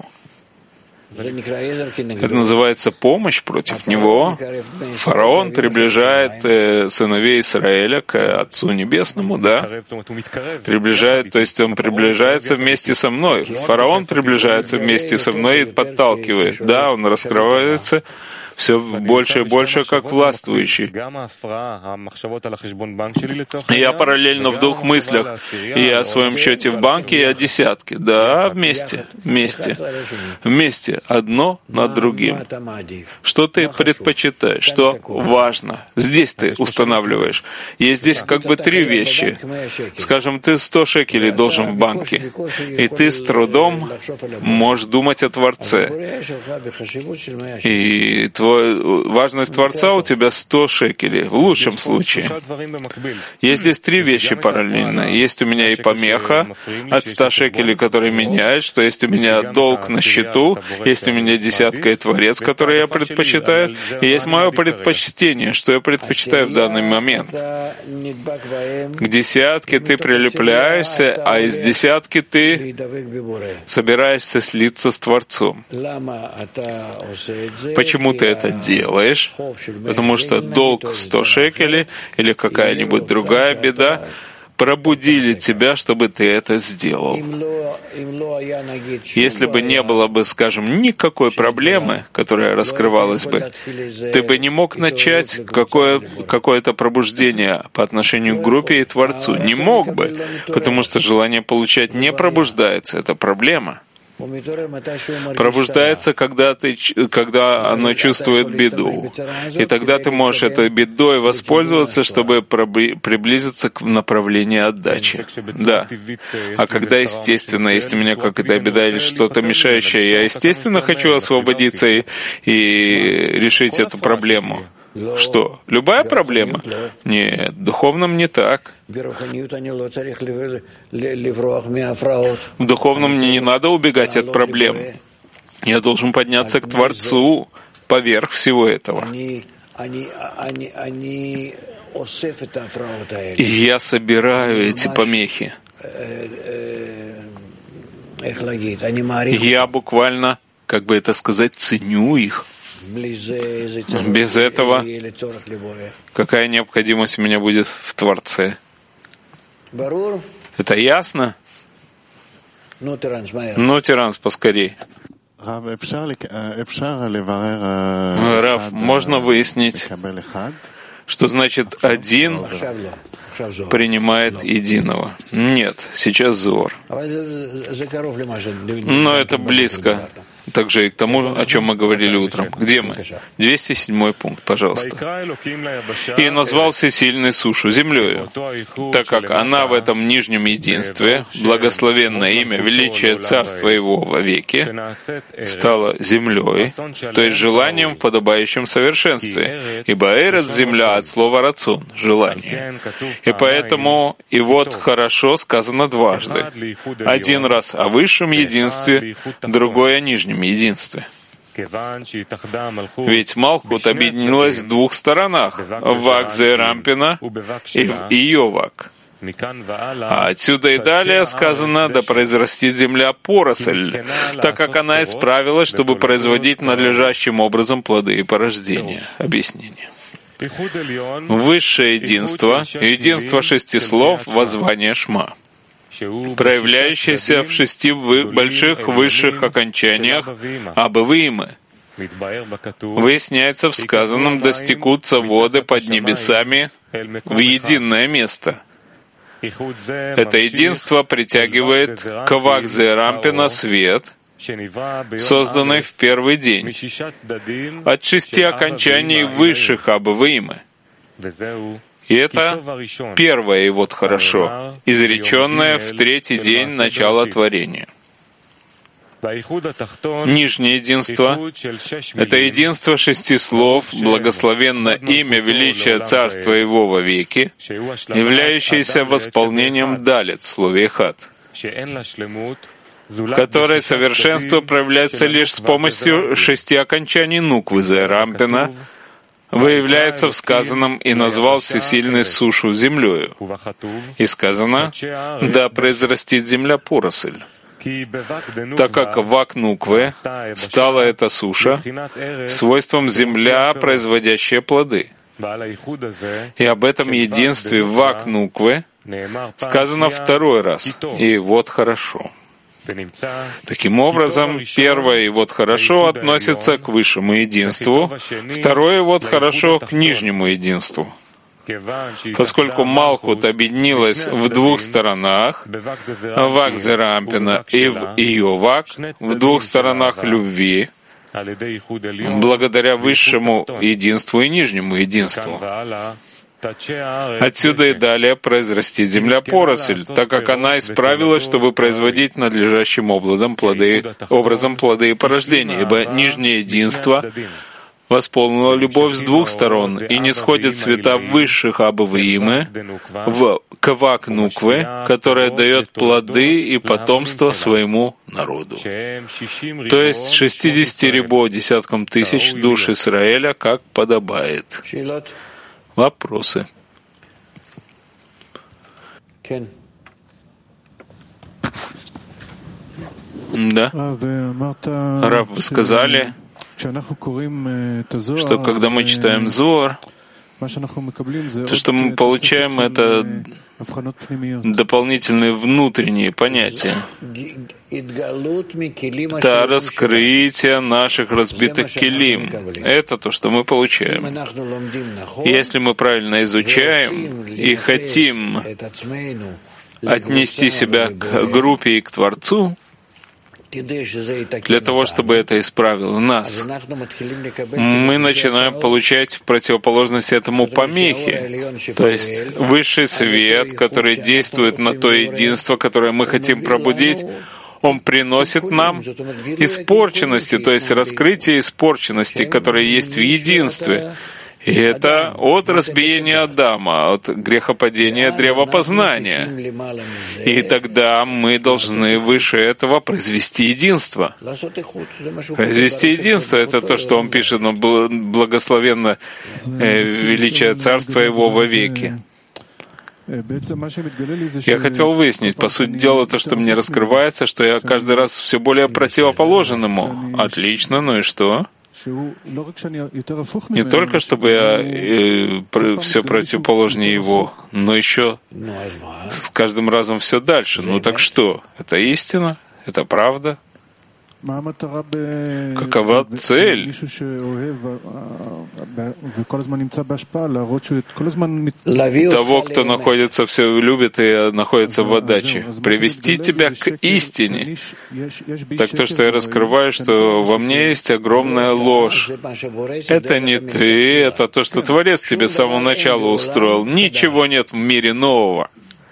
Это называется помощь против него. Фараон приближает э, сыновей Израиля к Отцу Небесному, да? Приближает, то есть он приближается вместе со мной. Фараон приближается вместе со мной и подталкивает. Да, он раскрывается все больше и больше как властвующий. Я параллельно в двух мыслях и о своем счете в банке, и о десятке. Да, вместе, вместе, вместе, одно над другим. Что ты предпочитаешь, что важно? Здесь ты устанавливаешь. Есть здесь как бы три вещи. Скажем, ты сто шекелей должен в банке, и ты с трудом можешь думать о Творце. И твой важность Творца у тебя сто шекелей, в лучшем случае. Есть здесь три вещи параллельно. Есть у меня и помеха от ста шекелей, который меняет, что есть у меня долг на счету, есть у меня десятка и Творец, который я предпочитаю, и есть мое предпочтение, что я предпочитаю в данный момент. К десятке ты прилепляешься, а из десятки ты собираешься слиться с Творцом. Почему ты это делаешь? Потому что долг сто шекелей или какая-нибудь другая беда пробудили тебя, чтобы ты это сделал. Если бы не было бы, скажем, никакой проблемы, которая раскрывалась бы, ты бы не мог начать какое, какое-то пробуждение по отношению к группе и Творцу. Не мог бы, потому что желание получать не пробуждается. Это проблема. пробуждается, когда, ты, когда оно чувствует беду. И тогда ты можешь этой бедой воспользоваться, чтобы приблизиться к направлению отдачи. Да. А когда естественно, если у меня какая-то беда или что-то мешающее, я естественно хочу освободиться и, и решить эту проблему. Что? Любая проблема? Нет, в духовном не так. В духовном мне не надо убегать от проблем. Я должен подняться к Творцу поверх всего этого. И я собираю эти помехи. Я буквально, как бы это сказать, ценю их. Без этого какая необходимость у меня будет в Творце? Это ясно? Ну, Тиранс, поскорей. Рав, можно выяснить, что значит один принимает единого? Нет, сейчас Зор. Но это близко. Также и к тому, о чем мы говорили утром. Где мы? двести седьмой пункт, пожалуйста. «И назвал всесильный сушу землею, так как она в этом нижнем единстве, благословенное имя, величие царства его вовеки, стала землей, то есть желанием в подобающем совершенстве. Ибо эрет земля от слова рацун, желание. И поэтому и вот хорошо сказано дважды. Один раз о высшем единстве, другой о нижнем единстве. Ведь Малхут объединилась в двух сторонах, в Вак Зерампина и в Иовак. А отсюда и далее сказано: «Да произрастит земля поросль, так как она исправилась, чтобы производить надлежащим образом плоды и порождения». Объяснение. Высшее единство, единство шести слов, воззвание Шма, проявляющееся в шести больших высших окончаниях Абы-Вимы, выясняется в сказанном: «Достигутся воды под небесами в единое место». Это единство притягивает к Вак Зерампина свет, созданный в первый день, от шести окончаний высших Абы-Вимы. И это первое, и вот хорошо, изреченное в третий день начала творения. Нижнее единство — это единство шести слов, благословенное имя величия царства его вовеки, являющееся восполнением далит в слове «хат», которое совершенство проявляется лишь с помощью шести окончаний нуквы Зерампина, выявляется в сказанном: «И назвал всесильный сушу землею». И сказано: «Да произрастит земля поросль». Так как в Вак Нукве стала эта суша свойством земля, производящая плоды. И об этом единстве в Вак Нукве сказано второй раз: «И вот хорошо». Таким образом, первое «и вот хорошо» относится к высшему единству, второе «и вот хорошо» к нижнему единству. Поскольку Малхут объединилась в двух сторонах, в Вак Зерампина и в Иовак, в двух сторонах любви, благодаря высшему единству и нижнему единству. Отсюда и далее произрастит земля поросль, так как она исправилась, чтобы производить надлежащим образом плоды, образом плоды и порождения, ибо нижнее единство восполнила любовь с двух сторон, и не сходит света высших Абы-Вимы в Квак Нуквы, которая дает плоды и потомство своему народу. То есть шестидесяти рибо десяткам тысяч душ Израиля, как подобает. Вопросы? Да. Рав, вы сказали, что когда мы читаем Зор, то, что мы получаем, это дополнительные внутренние понятия. Это раскрытие наших разбитых келим. Это то, что мы получаем. Если мы правильно изучаем и хотим отнести себя к группе и к Творцу, Для того, чтобы это исправило нас, мы начинаем получать в противоположность этому помехи, то есть высший свет, который действует на то единство, которое мы хотим пробудить, он приносит нам испорченности, то есть раскрытие испорченности, которая есть в единстве. И это от разбиения Адама, от грехопадения древопознания. И тогда мы должны выше этого произвести единство. Произвести единство — это то, что он пишет, но благословенно э, величие Царства Его вовеки. Я хотел выяснить, по сути дела, то, что мне раскрывается, что я каждый раз все более противоположен ему. Отлично, ну и что? Не только чтобы я э, все противоположнее его, но еще с каждым разом все дальше. Ну так что? Это истина? Это правда? Какова цель? Того, кто находится, все любит и находится в отдаче. Привести тебя к истине. Так то, что я раскрываю, что во мне есть огромная ложь. Это не ты, это то, что Творец тебе с самого начала устроил. Ничего нет в мире нового.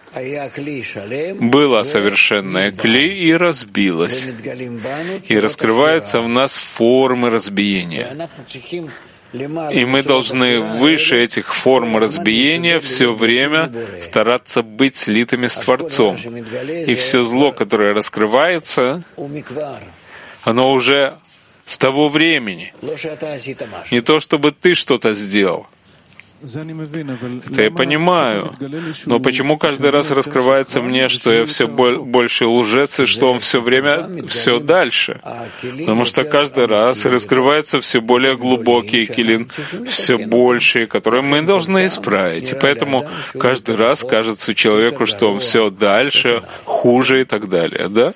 Было совершенное кли и разбилось, и раскрываются в нас формы разбиения. И мы должны выше этих форм разбиения все время стараться быть слитыми с Творцом. И все зло, которое раскрывается, оно уже с того времени. Не то, чтобы ты что-то сделал. Это я понимаю. Но почему каждый раз раскрывается мне, что я все больше лжец, и что он все время все дальше? Потому что каждый раз раскрывается все более глубокие килин, все большие, которые мы должны исправить. И поэтому каждый раз кажется человеку, что он все дальше, хуже и так далее. Да?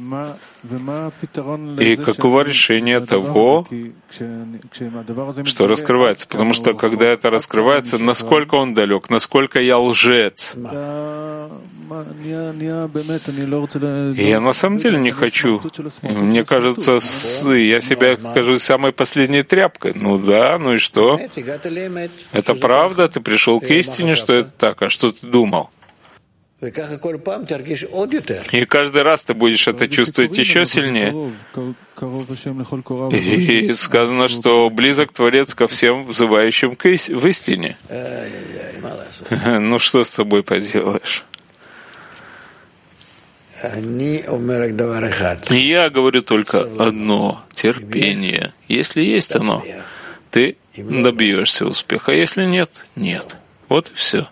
И каково решение того, что раскрывается? Потому что когда это раскрывается, насколько он далек, насколько я лжец. И я на самом деле не хочу. Мне кажется, я себя кажусь самой последней тряпкой. Ну да, ну и что? Это правда? Ты пришел к истине, что это так? А что ты думал? И каждый раз ты будешь это чувствовать еще сильнее. И сказано, что близок Творец ко всем взывающим в истине. Ну что с тобой поделаешь? Я говорю только одно — терпение. Если есть оно, ты добьешься успеха. Если нет, нет. Вот и все.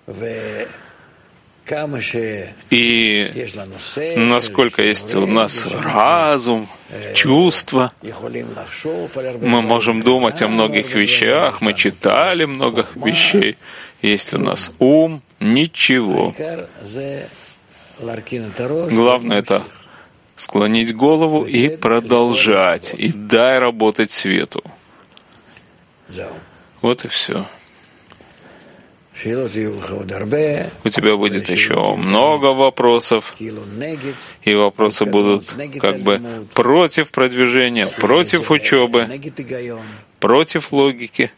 И насколько есть у нас разум, чувства, мы можем думать о многих вещах, мы читали много вещей, есть у нас ум, ничего. Главное — это склонить голову и продолжать, и дай работать свету. Вот и все. У тебя будет еще много вопросов, и вопросы будут как бы против продвижения, против учебы, против логики.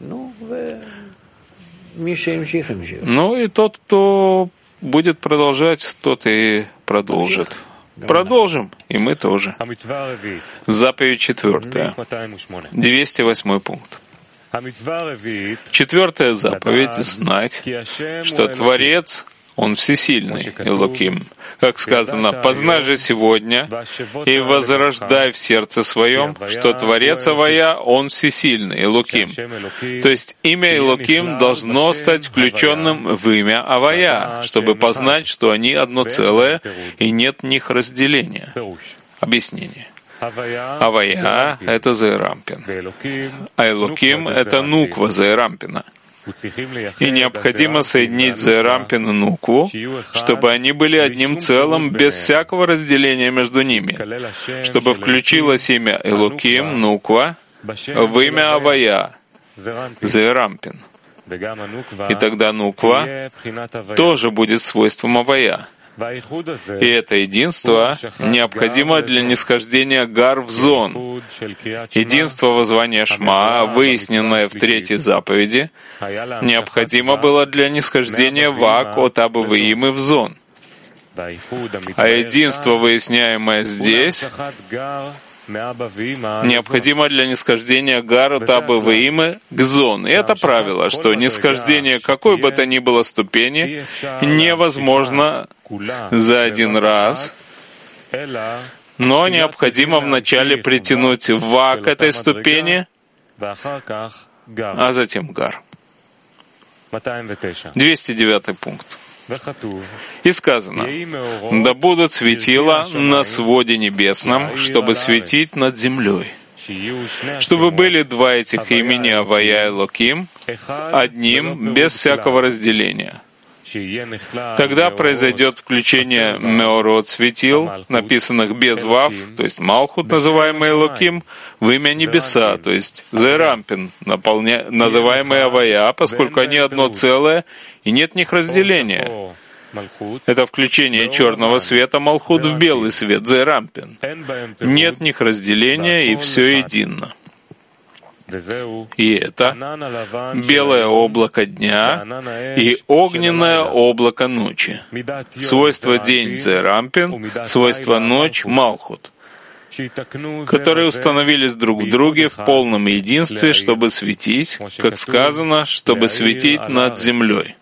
Ну и тот, кто будет продолжать, тот и продолжит. Продолжим, и мы тоже. Заповедь четвертая, двести восьмой пункт. Четвертая заповедь — знать, что Творец, Он всесильный, Элоким. Как сказано, «Познай же сегодня и возрождай в сердце своем, что Творец Авая, Он всесильный, Элоким». То есть имя Элоким должно стать включенным в имя Авая, чтобы познать, что они одно целое и нет в них разделения. Объяснение. Авая — это Зеэрампин, а Элоким — это Нуква Зеэрампина. И необходимо соединить Зеэрампин и Нукву, чтобы они были одним целым, без всякого разделения между ними, чтобы включилось имя Элоким, Нуква, в имя Авая, Зеэрампин. И тогда Нуква тоже будет свойством Авая. И это единство необходимо для нисхождения гар в зон. Единство воззвания Шма, выясненное в третьей заповеди, необходимо было для нисхождения вак от Абаваимы в зон. А единство, выясняемое здесь, необходимо для нисхождения гар от Абаваимы к зон. И это правило, что нисхождение какой бы то ни было ступени невозможно за один раз, но необходимо вначале притянуть вак этой ступени, а затем гар. двести девятый пункт. И сказано: «Да будут светила на своде небесном, чтобы светить над землей, чтобы были два этих имени Авая и Элоким, одним, без всякого разделения». Тогда произойдет включение меорот светил, написанных без вав, то есть Малхут, называемый Элоким, в имя небеса, то есть Зерампин, наполня... называемый Авая, поскольку они одно целое и нет в них разделения. Это включение черного света Малхут в белый свет Зерампин. Нет в них разделения, и все едино. И это белое облако дня и огненное облако ночи. Свойство день Зерампин, свойство ночь Малхут, которые установились друг в друге в полном единстве, чтобы светить, как сказано, чтобы светить над землей.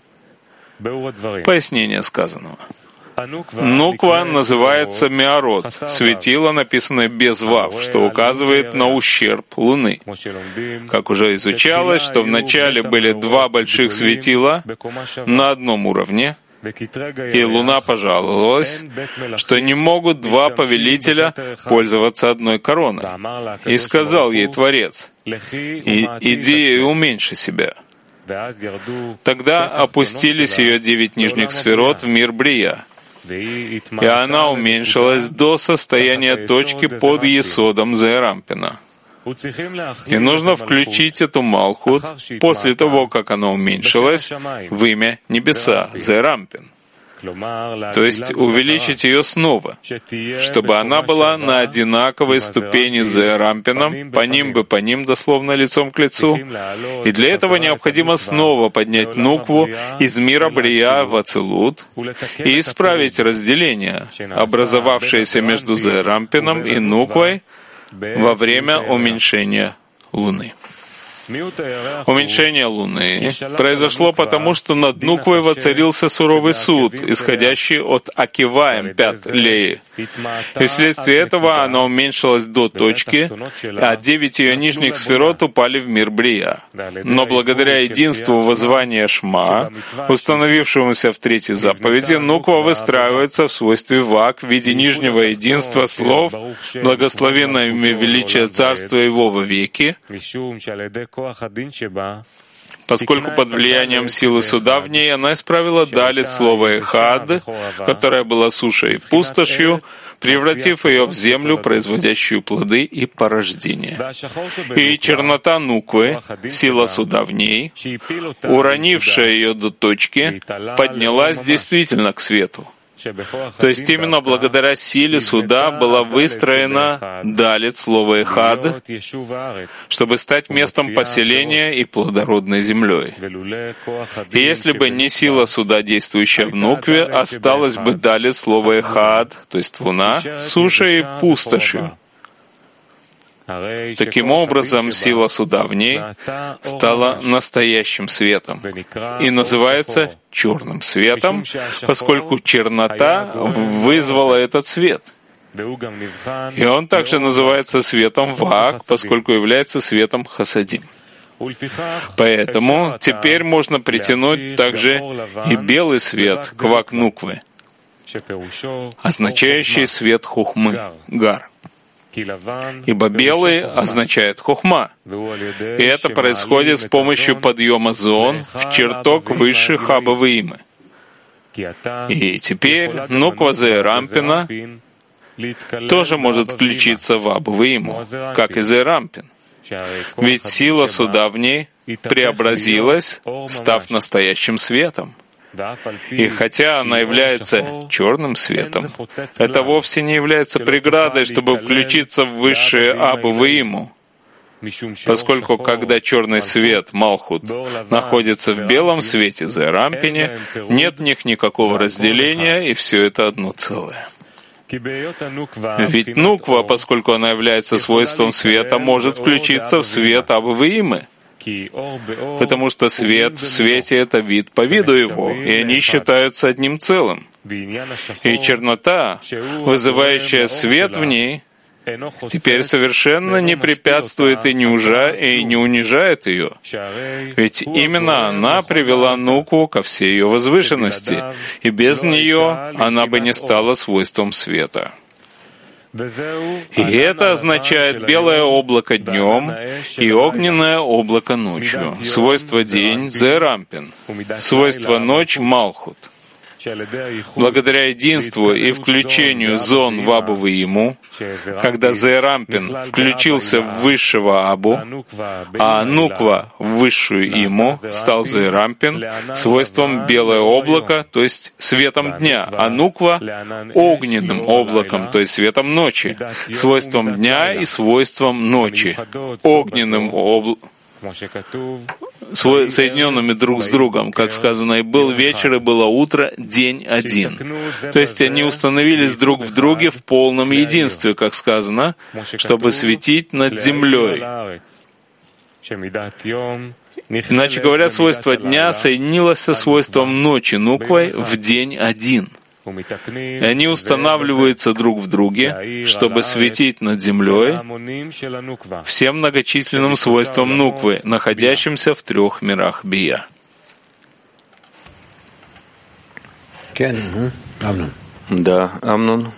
Пояснение сказанного. Нуква называется меорот, светило, написанное без вав, что указывает на ущерб Луны. Как уже изучалось, что вначале были два больших светила на одном уровне, и Луна пожаловалась, что не могут два повелителя пользоваться одной короной. И сказал ей Творец: «Иди и уменьши себя». Тогда опустились ее девять нижних сферот в мир Брия, и она уменьшилась до состояния точки под Есодом Зерампина. И нужно включить эту Малхут после того, как она уменьшилась, в имя небеса, Зерампин. То есть увеличить ее снова, чтобы она была на одинаковой ступени с Зерампином, по ним бы по ним, дословно лицом к лицу. И для этого необходимо снова поднять Нукву из мира Брия в Ацилут и исправить разделение, образовавшееся между Зерампином и Нуквой во время уменьшения Луны. Уменьшение Луны произошло потому, что над Нуквой воцарился суровый суд, исходящий от Акиваем пят Леи. И вследствие этого она уменьшилась до точки, а девять ее нижних сферот упали в мир Брия. Но благодаря единству воззвания Шма, установившемуся в третьей заповеди, Нуква выстраивается в свойстве вак в виде нижнего единства слов «Благословенно имя величие царства его во веки», поскольку под влиянием силы суда в ней она исправила далит слова «эхад», которое было сушей и пустошью, превратив ее в землю, производящую плоды и порождение. И чернота Нуквы, сила суда в ней, уронившая ее до точки, поднялась действительно к свету. То есть именно благодаря силе суда была выстроена далит слово «эхад», чтобы стать местом поселения и плодородной землей. И если бы не сила суда, действующая в Нукве, осталось бы далит слово «эхад», то есть луна, сушей и пустошью. Таким образом, сила суда в ней стала настоящим светом и называется черным светом, поскольку чернота вызвала этот свет. И он также называется светом Ваак, поскольку является светом Хасадим. Поэтому теперь можно притянуть также и белый свет к Ваак Нуквы, означающий свет Хухмы, Гар. Ибо белый означает хохма. И это происходит с помощью подъема зон в чертог выше Хабаваимы. И теперь Нуква Зерампина тоже может включиться в Абаваиму, как и Зерампин. Ведь сила суда в ней преобразилась, став настоящим светом. И хотя она является черным светом, это вовсе не является преградой, чтобы включиться в высшее Абу Ваиму, поскольку когда черный свет, Малхут, находится в белом свете, Зерампине, нет в них никакого разделения, и все это одно целое. Ведь нуква, поскольку она является свойством света, может включиться в свет Абу Ваимы, потому что свет в свете — это вид по виду его, и они считаются одним целым. И чернота, вызывающая свет в ней, теперь совершенно не препятствует и не, ужа... и не унижает ее. Ведь именно она привела Нукву ко всей ее возвышенности, и без нее она бы не стала свойством света. И это означает белое облако днем и огненное облако ночью. Свойство день — Зерампин, свойство ночь — Малхут. Благодаря единству и включению зон в Абу Ваиму, когда Зерампин включился в высшего Абу, а Нуква в высшую Иму, стал Зерампин свойством белое облако, то есть светом дня, а Нуква — огненным облаком, то есть светом ночи, свойством дня и свойством ночи, огненным облаком, соединенными друг с другом, как сказано, и был вечер, и было утро, день один. То есть они установились друг в друге в полном единстве, как сказано, чтобы светить над землей. Иначе говоря, свойство дня соединилось со свойством ночи, нуквой, в день один. И они устанавливаются друг в друге, чтобы светить над землей всем многочисленным свойствам нуквы, находящимся в трех мирах бия. Да, Амнон.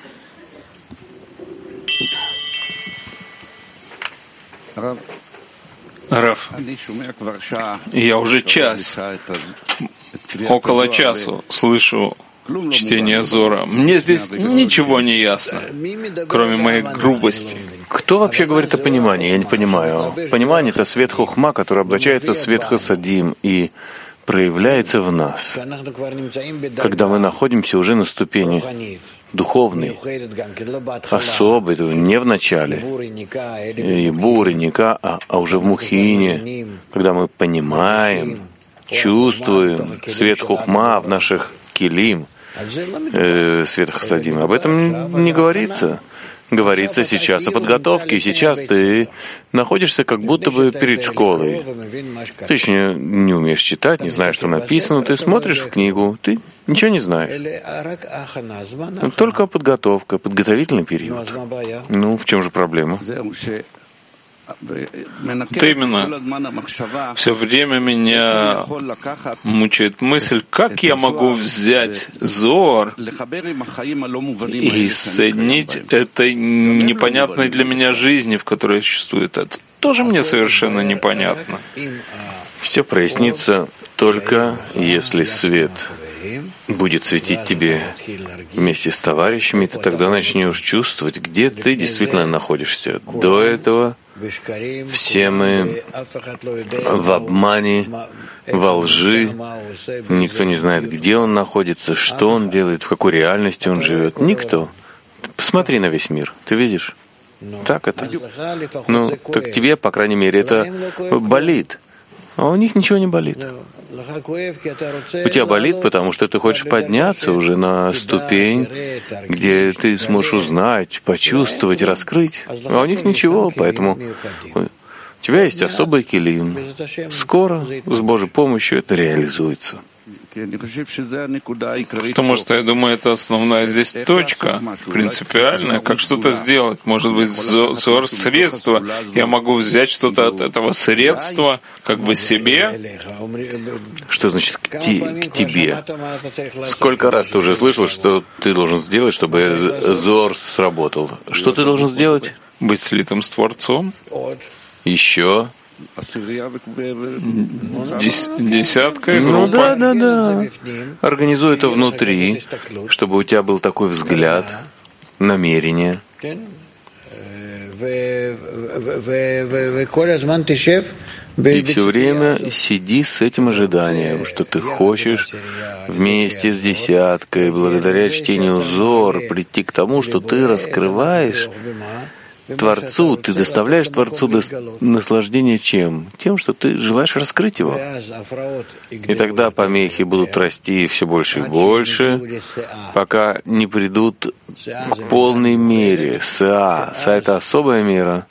Раф, я уже час, около часу слышу чтение Зора. Мне здесь ничего не ясно, кроме моей грубости. Кто вообще говорит о понимании? Я не понимаю. Понимание — это свет хохма, который облачается в свет хасадим и проявляется в нас, когда мы находимся уже на ступени духовной, особой, не в начале, и буры, ника, а, а уже в мухине, когда мы понимаем, чувствуем свет хохма в наших килим, э, свет хасадим. Об этом не говорится. Говорится сейчас о подготовке, и сейчас ты находишься как будто бы перед школой. Ты еще не, не умеешь читать, не знаешь, что написано, ты смотришь в книгу, ты ничего не знаешь. Только подготовка, подготовительный период. Ну, в чем же проблема? Это именно все время меня мучает мысль, как я могу взять Зор и соединить этой непонятной для меня жизни, в которой существует это. Тоже мне совершенно непонятно. Все прояснится только если свет будет светить тебе вместе с товарищами, ты тогда начнешь чувствовать, где ты действительно находишься. До этого все мы в обмане, во лжи, никто не знает, где он находится, что он делает, в какой реальности он живет. Никто. Посмотри на весь мир, ты видишь? Так это. Ну, так тебе, по крайней мере, это болит. А у них ничего не болит. У тебя болит, потому что ты хочешь подняться уже на ступень, где ты сможешь узнать, почувствовать, раскрыть. А у них ничего, поэтому у тебя есть особый килим. Скоро, с Божьей помощью, это реализуется. Потому что, я думаю, это основная здесь точка, принципиальная, как что-то сделать. Может быть, зор средство, я могу взять что-то от этого средства, как бы себе. Что значит к, ти, к тебе? Сколько раз ты уже слышал, что ты должен сделать, чтобы зор сработал? Что ты должен сделать? Быть слитым с Творцом. Еще. Дес, десятка и группа. Ну да, да, да. Организуй это внутри, чтобы у тебя был такой взгляд, намерение. И все время сиди с этим ожиданием, что ты хочешь вместе с десяткой, благодаря чтению Зор, прийти к тому, что ты раскрываешь Творцу, ты доставляешь Творцу наслаждение чем? Тем, что ты желаешь раскрыть его. И тогда помехи будут расти все больше и больше, пока не придут к полной мере. Са. Са — это особая мера.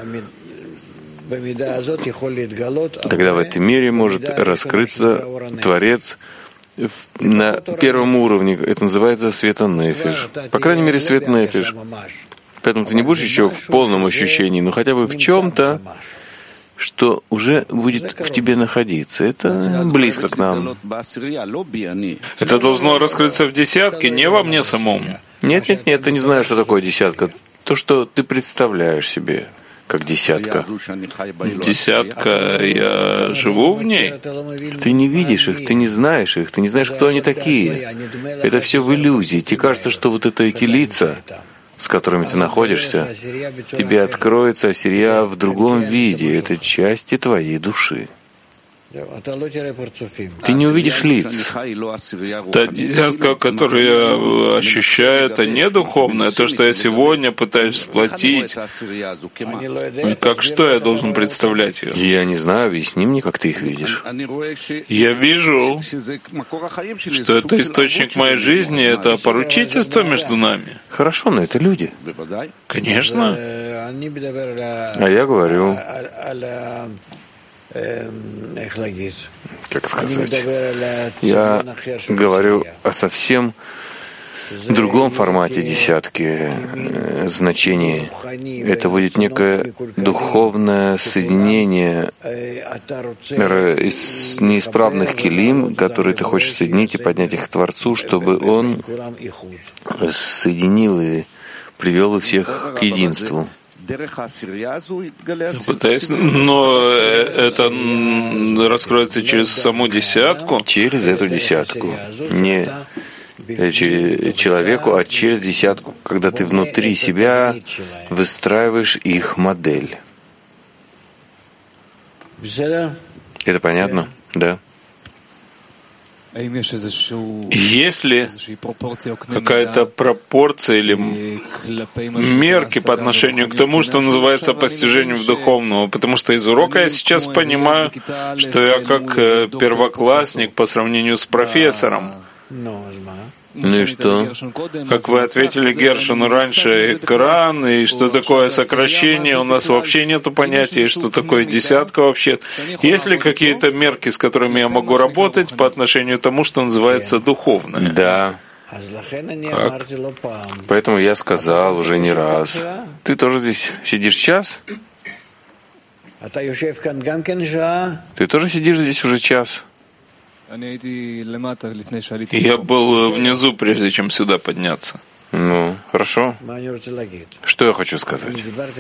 Тогда в этой мере может раскрыться Творец на первом уровне. Это называется свет нефиш. По крайней мере, свет нефиш. Поэтому ты не будешь еще в полном ощущении, но хотя бы в чем-то, что уже будет в тебе находиться. Это близко к нам. Это должно раскрыться в десятке, не во мне самом. Нет, нет, нет, ты не знаешь, что такое десятка. То, что ты представляешь себе как десятка. Десятка, я живу в ней. Ты не видишь их, ты не знаешь их, ты не знаешь, кто они такие. Это все в иллюзии. Тебе кажется, что вот это эти лица, с которыми ты находишься, тебе откроется Ассирия в другом виде. Это части твоей души. Ты не увидишь лиц. Та десятка, которую я ощущаю, это не духовное. То, что я сегодня пытаюсь сплотить. Как что я должен представлять ее? Я не знаю, объясни мне, как ты их видишь. Я вижу, что это источник моей жизни, это поручительство между нами. Хорошо, но это люди. Конечно. А я говорю, как сказать, я говорю о совсем другом формате десятки значений. Это будет некое духовное соединение из неисправных килим, которые ты хочешь соединить и поднять их к Творцу, чтобы Он соединил и привел их всех к единству. Пытаюсь, но это раскроется через саму десятку? Через эту десятку. Не через человеку, а через десятку, когда ты внутри себя выстраиваешь их модель. Это понятно? Да. Есть ли какая-то пропорция или мерки по отношению к тому, что называется постижением в духовного? Потому что из урока я сейчас понимаю, что я как первоклассник по сравнению с профессором. Ну и что? Как вы ответили Гершину раньше, экран, и что такое сокращение, у нас вообще нету понятия, что такое десятка вообще. Есть ли какие-то мерки, с которыми я могу работать по отношению к тому, что называется духовное? Да. Как? Поэтому я сказал уже не раз. Ты тоже здесь сидишь час? Ты тоже сидишь здесь уже час? Я был внизу, прежде чем сюда подняться. Ну, хорошо. Что я хочу сказать?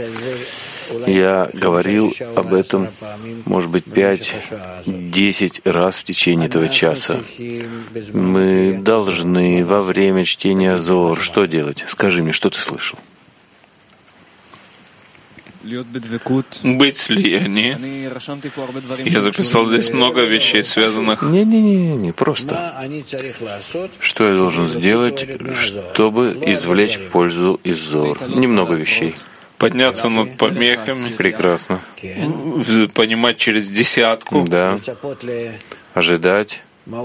Я говорил об этом, может быть, пять-десять раз в течение этого часа. Мы должны во время чтения Зор что делать? Скажи мне, что ты слышал? Быть в слиянии. Я записал здесь много вещей, связанных... Не-не-не, не просто. Что я должен сделать, чтобы извлечь пользу из Зор? Немного вещей. Подняться над помехами. Прекрасно. Понимать через десятку. Да. Ожидать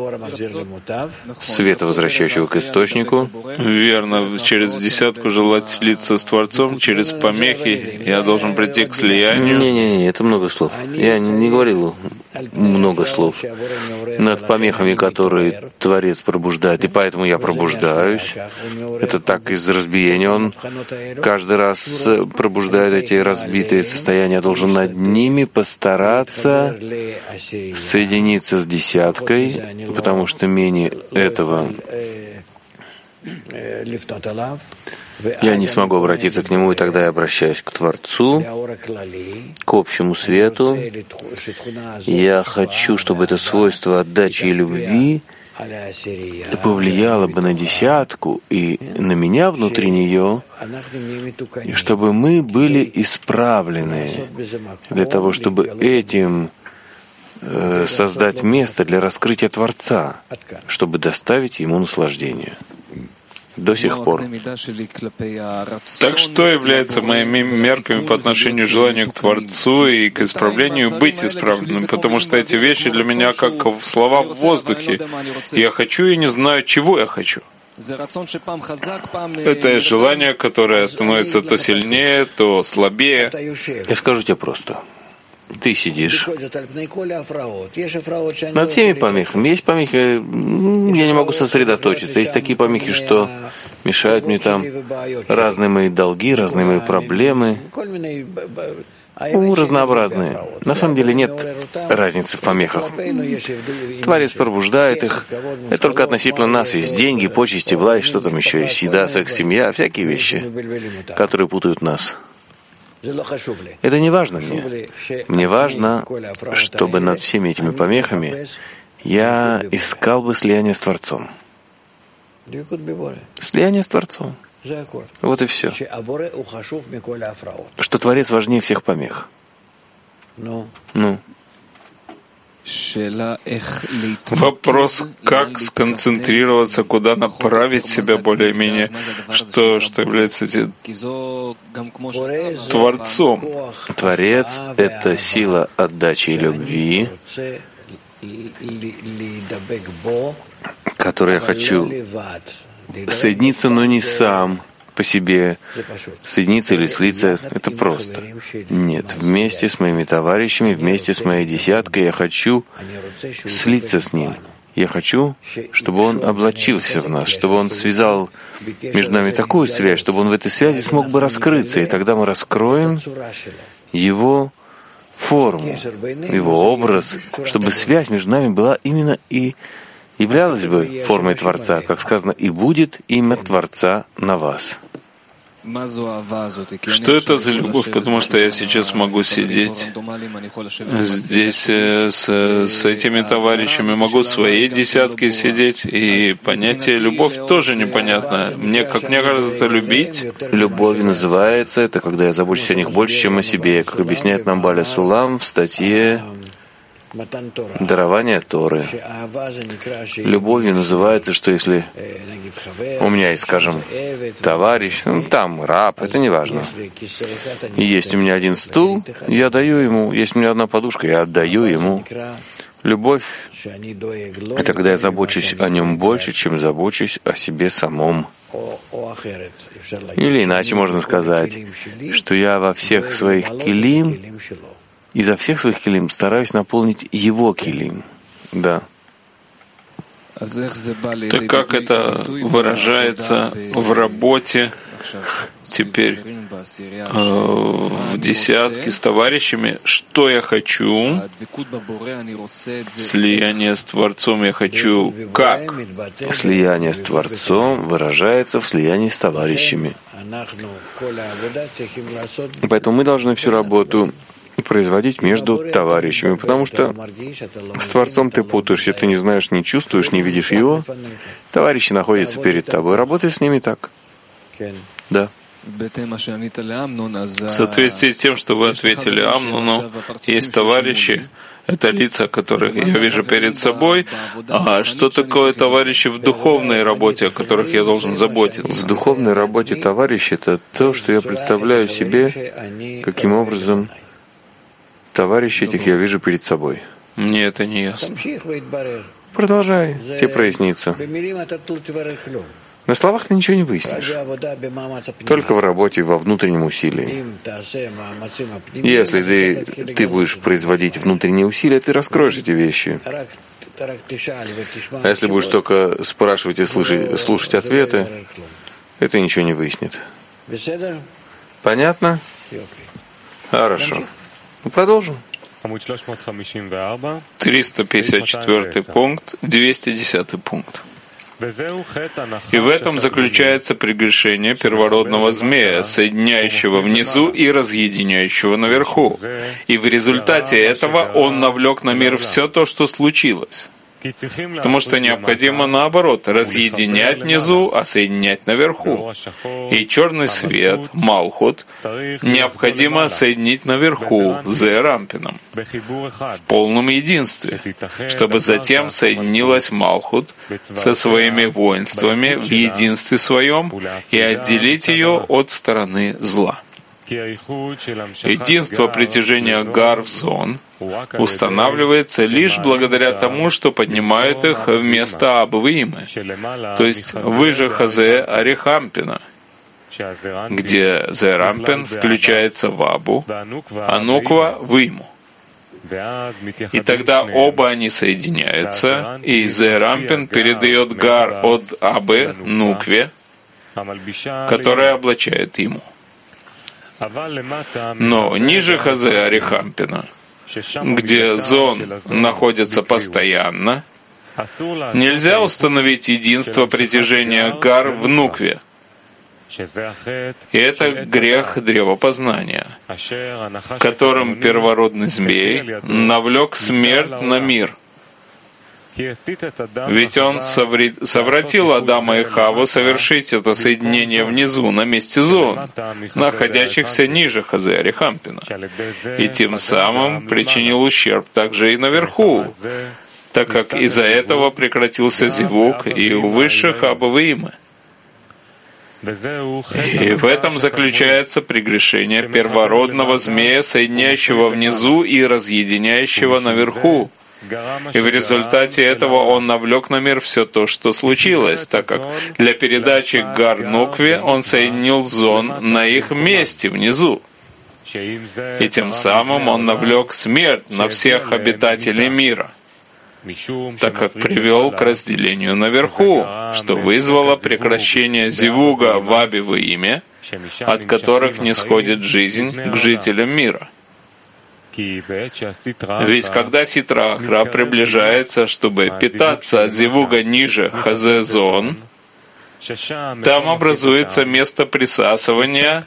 света, возвращающего к источнику. Верно. Через десятку желать слиться с Творцом, через помехи я должен прийти к слиянию. Не-не-не, это много слов. Я не говорил много слов. Над помехами, которые Творец пробуждает, и поэтому я пробуждаюсь. Это так из разбиения. Он каждый раз пробуждает эти разбитые состояния. Я должен над ними постараться соединиться с десяткой, потому что менее этого я не смогу обратиться к Нему, и тогда я обращаюсь к Творцу, к общему свету. Я хочу, чтобы это свойство отдачи и любви повлияло бы на десятку и на меня внутри нее, и чтобы мы были исправлены для того, чтобы этим э, создать место для раскрытия Творца, чтобы доставить ему наслаждение. До сих пор. Так что является моими мерками по отношению к желанию к Творцу и к исправлению быть исправленным? Потому что эти вещи для меня как слова в воздухе. Я хочу и не знаю, чего я хочу. Это желание, которое становится то сильнее, то слабее. Я скажу тебе просто. Ты сидишь над всеми помехами. Есть помехи, я не могу сосредоточиться. Есть такие помехи, что мешают мне там разные мои долги, разные мои проблемы. Ну, разнообразные. На самом деле нет разницы в помехах. Творец пробуждает их. Это только относительно нас. Есть деньги, почести, власть, что там еще есть. Еда, секс, семья, всякие вещи, которые путают нас. Это не важно мне. Мне важно, чтобы над всеми этими помехами я искал бы слияние с Творцом. Слияние с Творцом. Вот и все. Что Творец важнее всех помех. Ну. Вопрос, как сконцентрироваться, куда направить себя более-менее, что, что является Творцом. Творец — это сила отдачи и любви, которой я хочу соединиться, но не сам по себе. Соединиться или слиться — это просто. Нет, вместе с моими товарищами, вместе с моей десяткой я хочу слиться с ним. Я хочу, чтобы он облачился в нас, чтобы он связал между нами такую связь, чтобы он в этой связи смог бы раскрыться, и тогда мы раскроем его форму, его образ, чтобы связь между нами была именно и являлась бы формой Творца, как сказано, и будет имя Творца на вас. Что это за любовь? Потому что я сейчас могу сидеть здесь с, с этими товарищами, могу в своей десятке сидеть, и понятие «любовь» тоже непонятно. Мне, как мне кажется, любить... Любовью называется это, когда я забочусь о них больше, чем о себе, как объясняет нам Баля Сулам в статье «Дарование Торы». Любовью называется, что если у меня есть, скажем, товарищ, ну, там раб, это не важно. И есть у меня один стул, я даю ему, есть у меня одна подушка, я отдаю ему. Любовь — это когда я забочусь о нем больше, чем забочусь о себе самом. Или иначе можно сказать, что я во всех своих килим, изо всех своих килим стараюсь наполнить его килим. Да. Так как это выражается в работе теперь э, в десятке с товарищами? Что я хочу? Слияние с Творцом я хочу как? Слияние с Творцом выражается в слиянии с товарищами. Поэтому мы должны всю работу производить между товарищами, потому что с Творцом ты путаешься, ты не знаешь, не чувствуешь, не видишь его. Товарищи находятся перед тобой, работай с ними так. Да. В соответствии с тем, что вы ответили Амнону, есть товарищи, это лица, которых я вижу перед собой. А что такое товарищи в духовной работе, о которых я должен заботиться? В духовной работе товарищи — это то, что я представляю себе, каким образом товарищей этих я вижу перед собой. Мне это не ясно. Продолжай, тебе прояснится. На словах ты ничего не выяснишь. Только в работе, во внутреннем усилии. Если ты, ты будешь производить внутренние усилия, ты раскроешь эти вещи. А если будешь только спрашивать и слушать, слушать ответы, это ничего не выяснит. Понятно? Хорошо. Ну, продолжим. триста пятьдесят четвёртый пункт, двести десятый пункт. И в этом заключается прегрешение первородного змея, соединяющего внизу и разъединяющего наверху. И в результате этого он навлек на мир все то, что случилось. Потому что необходимо, наоборот, разъединять внизу, а соединять наверху. И черный свет, Малхут, необходимо соединить наверху, Зерампином, в полном единстве, чтобы затем соединилась Малхут со своими воинствами в единстве своем и отделить ее от стороны зла. Единство притяжения гар в зон устанавливается лишь благодаря тому, что поднимают их вместо Абвимы, то есть выше Хазе Арихампина, где Зерампин включается в Абу, а Нуква — в Иму. И тогда оба они соединяются, и Зерампин передает гар от Абы Нукве, которая облачает ему. Но ниже Хазе Арихампина, где зон находится постоянно, нельзя установить единство притяжения гар в Нукве. И это грех древопознания, которым первородный змей навлек смерть на мир. Ведь он совратил Адама и Хаву совершить это соединение внизу, на месте зон, находящихся ниже Хазе Арихампина, и тем самым причинил ущерб также и наверху, так как из-за этого прекратился зивук и у высших Абвимы. И в этом заключается прегрешение первородного змея, соединяющего внизу и разъединяющего наверху. И в результате этого он навлек на мир все то, что случилось, так как для передачи гар Нукве он соединил зон на их месте внизу. И тем самым он навлек смерть на всех обитателей мира, так как привел к разделению наверху, что вызвало прекращение зивуга в Абивы имя, от которых не сходит жизнь к жителям мира. Ведь когда Ситра Ахра приближается, чтобы питаться от зивуга ниже Хазе-зон, там образуется место присасывания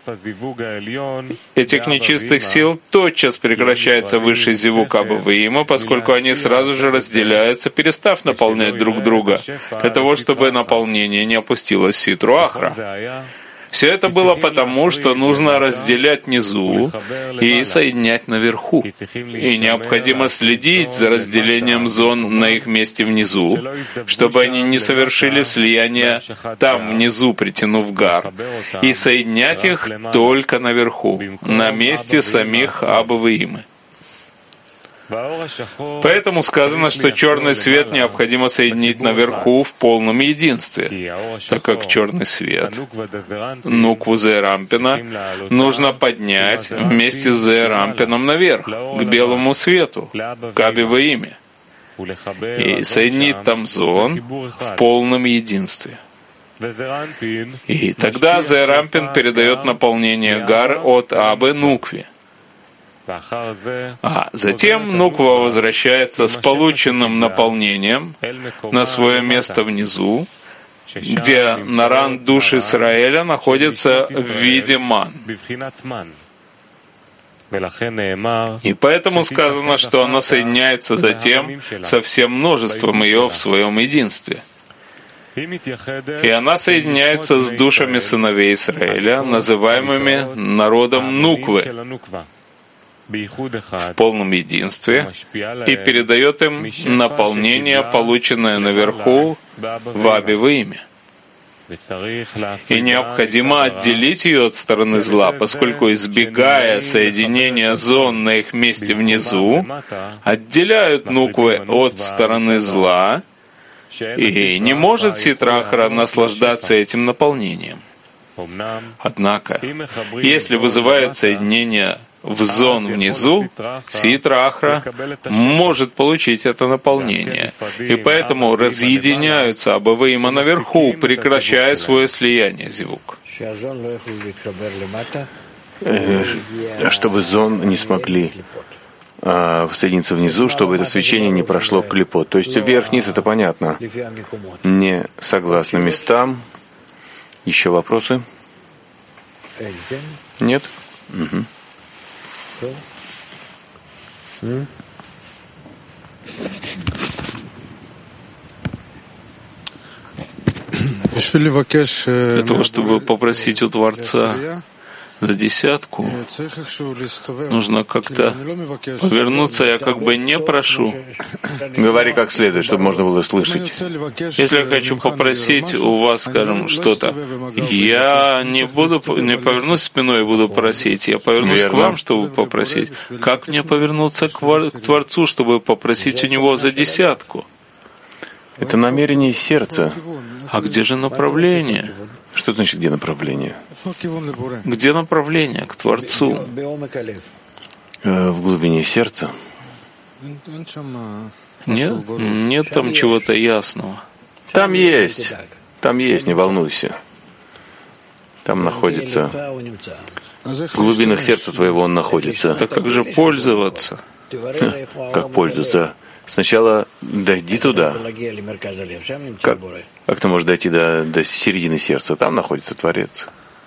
этих нечистых сил, тотчас прекращается высший зивук Абвима, поскольку они сразу же разделяются, перестав наполнять друг друга, для того, чтобы наполнение не опустилось в Ситру Ахра. Все это было потому, что нужно разделять внизу и соединять наверху. И необходимо следить за разделением зон на их месте внизу, чтобы они не совершили слияние там внизу, притянув гар, и соединять их только наверху, на месте самих Абвимы. Поэтому сказано, что черный свет необходимо соединить наверху в полном единстве, так как черный свет, Нукву Зерампина, нужно поднять вместе с Зерампином наверх, к белому свету, к Абиве имя, и соединить там зон в полном единстве. И тогда Зерампин передает наполнение гар от Абы Нукве. А затем Нуква возвращается с полученным наполнением на свое место внизу, где наран душ Исраэля находится в виде ман. И поэтому сказано, что она соединяется затем со всем множеством ее в своем единстве. И она соединяется с душами сыновей Израиля, называемыми народом Нуквы, в полном единстве, и передает им наполнение, полученное наверху в Абиве имя. И необходимо отделить ее от стороны зла, поскольку, избегая соединения зон на их месте внизу, отделяют Нуквы от стороны зла, и не может Ситра Ахра наслаждаться этим наполнением. Однако, если вызывает соединение в зон внизу, Ситра Ахра может получить это наполнение. И поэтому разъединяются Абвима наверху, прекращая свое слияние зивук. Чтобы зон не смогли а, соединиться внизу, чтобы это свечение не прошло к клипот. То есть вверх-вниз, это понятно. Не согласно местам. Еще вопросы? Нет? Угу. Для того, чтобы попросить у Творца за десятку, нужно как-то повернуться. Я как бы не прошу. Говори как следует, чтобы можно было слышать. Если я хочу попросить у вас, скажем, что-то, я не буду, не повернусь спиной и буду просить. Я повернусь Верно. К вам, чтобы попросить. Как мне повернуться к Творцу, чтобы попросить у Него за десятку? Это намерение сердца. А где же направление? Что значит, где направление? Где направление? К Творцу. В глубине сердца. Нет, нет там чего-то ясного. Там есть. Там есть, не волнуйся. Там находится. В глубинах сердца твоего он находится. Так как же пользоваться? Как пользоваться? Сначала дойди туда. Как, как ты можешь дойти до, до середины сердца? Там находится Творец.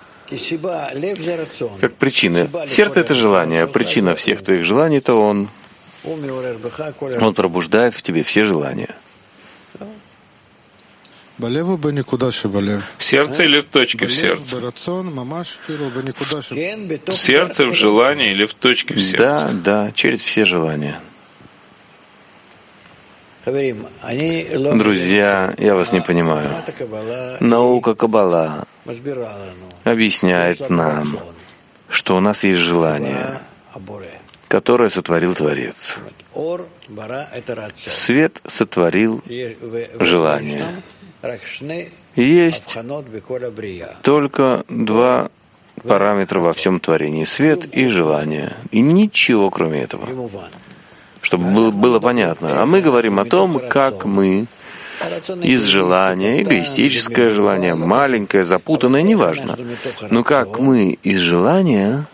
Как причина. Сердце — это желание, а причина всех твоих желаний — это Он. Он пробуждает в тебе все желания. В сердце или в точке в сердце? В сердце, в желании или в точке в сердце? Да, да, через все желания. Друзья, я вас не понимаю. Наука Каббала объясняет нам, что у нас есть желание, которое сотворил Творец. Свет сотворил желание. Есть только два параметра во всем творении — свет и желание. И ничего кроме этого. Чтобы было, было понятно. А мы говорим о том, как мы из желания, эгоистическое желание, маленькое, запутанное, неважно, но как мы из желания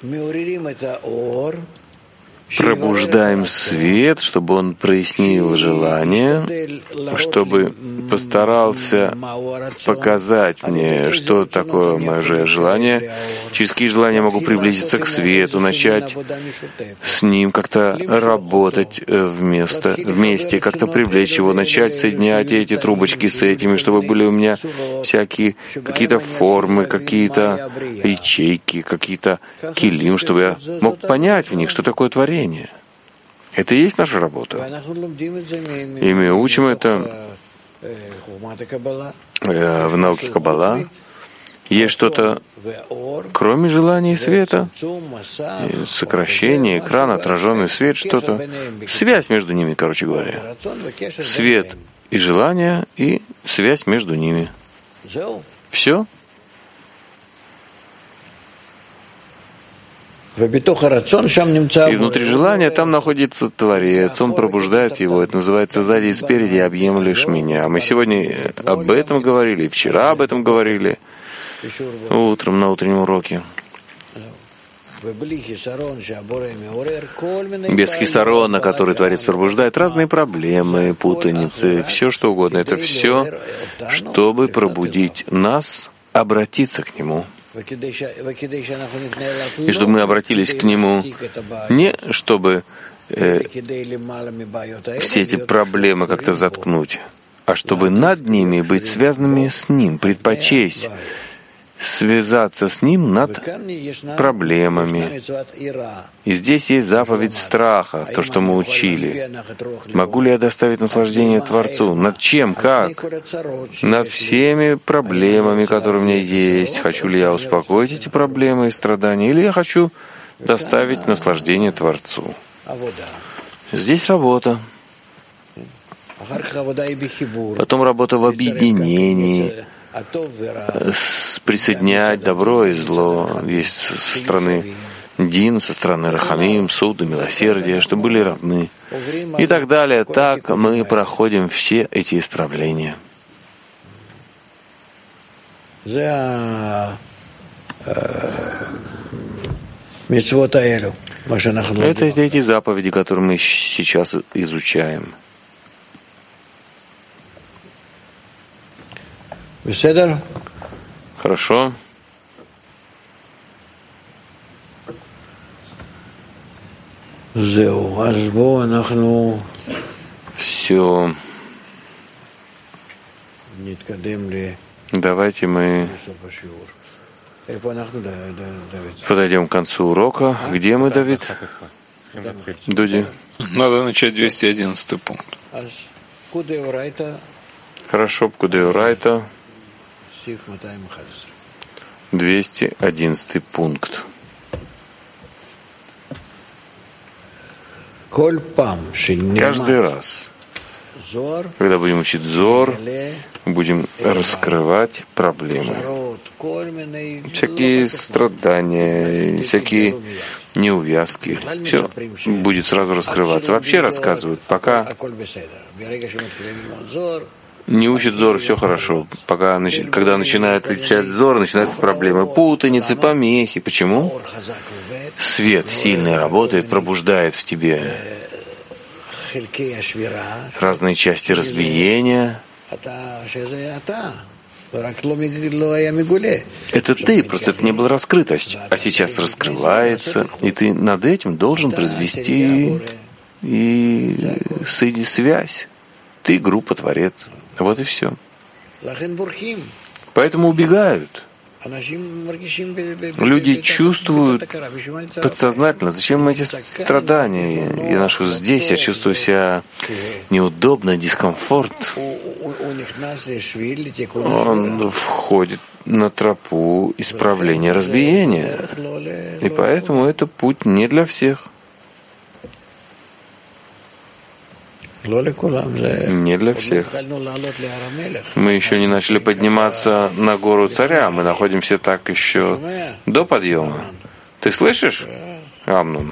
пробуждаем свет, чтобы он прояснил желание, чтобы постарался показать мне, что такое мое желание, через какие желания могу приблизиться к свету, начать с ним как-то работать вместо, вместе, как-то привлечь его, начать соединять эти трубочки с этими, чтобы были у меня всякие какие-то формы, какие-то ячейки, какие-то килим, чтобы я мог понять в них, что такое творение. Это и есть наша работа. И мы учим это в науке Каббала. Есть что-то, кроме желания и света, и сокращение, экран, отраженный свет, что-то. Связь между ними, короче говоря. Свет и желание, и связь между ними. Все. И внутри желания там находится Творец, он пробуждает его. Это называется «сзади и спереди объемлешь меня». Мы сегодня об этом говорили, вчера об этом говорили, утром на утреннем уроке. Без хисарона, который Творец пробуждает, разные проблемы, путаницы, все что угодно. Это все, чтобы пробудить нас, обратиться к Нему. И чтобы мы обратились к Нему не чтобы э, все эти проблемы как-то заткнуть, а чтобы над ними быть связанными с Ним, предпочесть связаться с Ним над проблемами. И здесь есть заповедь страха, то, что мы учили. Могу ли я доставить наслаждение Творцу? Над чем? Как? Над всеми проблемами, которые у меня есть. Хочу ли я успокоить эти проблемы и страдания? Или я хочу доставить наслаждение Творцу? Здесь работа. Потом работа в объединении, присоединять добро и зло. Есть со стороны Дин, со стороны Рахамим, Суд и милосердия, чтобы были равны. И так далее. Так мы проходим все эти исправления. Это эти заповеди, которые мы сейчас изучаем. Хорошо. Все. Давайте мы подойдем к концу урока. Где мы, Давид? Дуди? Надо начать двести одиннадцатый пункт. Хорошо, Пкудеорайта, двести одиннадцатый пункт. Каждый раз, когда будем учить Зор, будем раскрывать проблемы. Всякие страдания, всякие неувязки. Все будет сразу раскрываться. Вообще рассказывают, пока не учат Зор, все хорошо. Пока, когда начинают изучать Зор, начинаются проблемы, путаницы, помехи. Почему? Свет сильный работает, пробуждает в тебе разные части разбиения. Это ты, просто это не было раскрыто, а сейчас раскрывается, и ты над этим должен произвести и соединить связь. Ты группа, творец. Вот и все. Поэтому убегают. Люди чувствуют подсознательно, зачем эти страдания? Я ношу здесь, я чувствую себя неудобно, дискомфорт. Он входит на тропу исправления разбиения. И поэтому это путь не для всех. Не для всех. Мы еще не начали подниматься на гору царя. Мы находимся так еще до подъема. Ты слышишь, Амнон?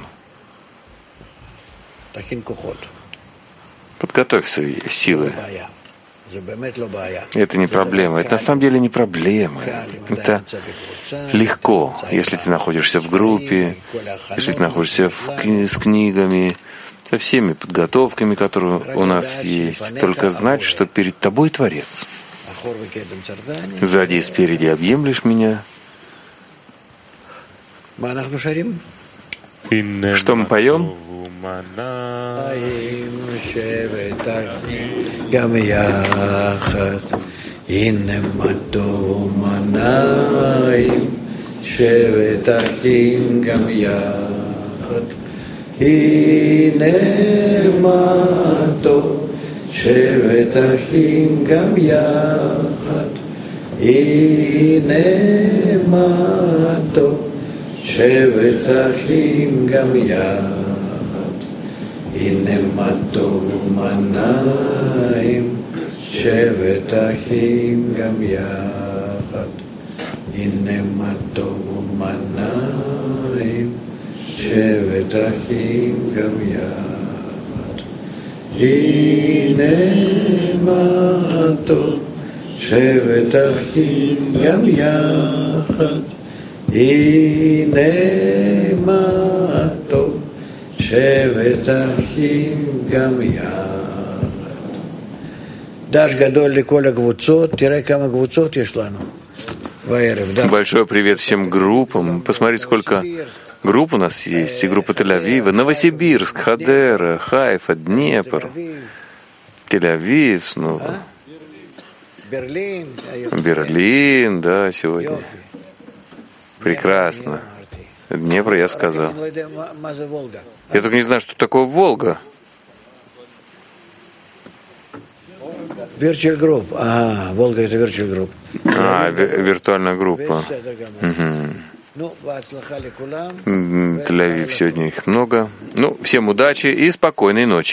Подготовь свои силы. Это не проблема. Это на самом деле не проблема. Это легко, если ты находишься в группе, если ты находишься в, с книгами, со всеми подготовками, которые у нас есть. Только знать, что перед тобой Творец. Сзади и спереди объемлешь меня. Что мы поем? הנה מה טוב, שבט אחים גם יחד. הנה מה טוב, שבט אחים גם יחד. הנה מה טוב מנעים, שבט אחים גם יחד. הנה מה טוב מנעים, שבט אחים גם יחד. הנה מה טוב, שבט אחים גם יחד. הנה מה טוב, שבט אחים גם יחד. דש גדול לכל הקבוצות, תראה כמה קבוצות יש לנו. Большой привет всем группам. Посмотрите, сколько групп у нас есть. И группа Тель-Авива, Новосибирск, Хадера, Хайфа, Днепр, Тель-Авив снова. Берлин, да, сегодня. Прекрасно. Днепр я сказал. Я только не знаю, что такое Волга. Virtual Group. А, Волга — это Virtual Group. А, виртуальная группа. Угу. Тель-Авив сегодня их много. Ну, всем удачи и спокойной ночи.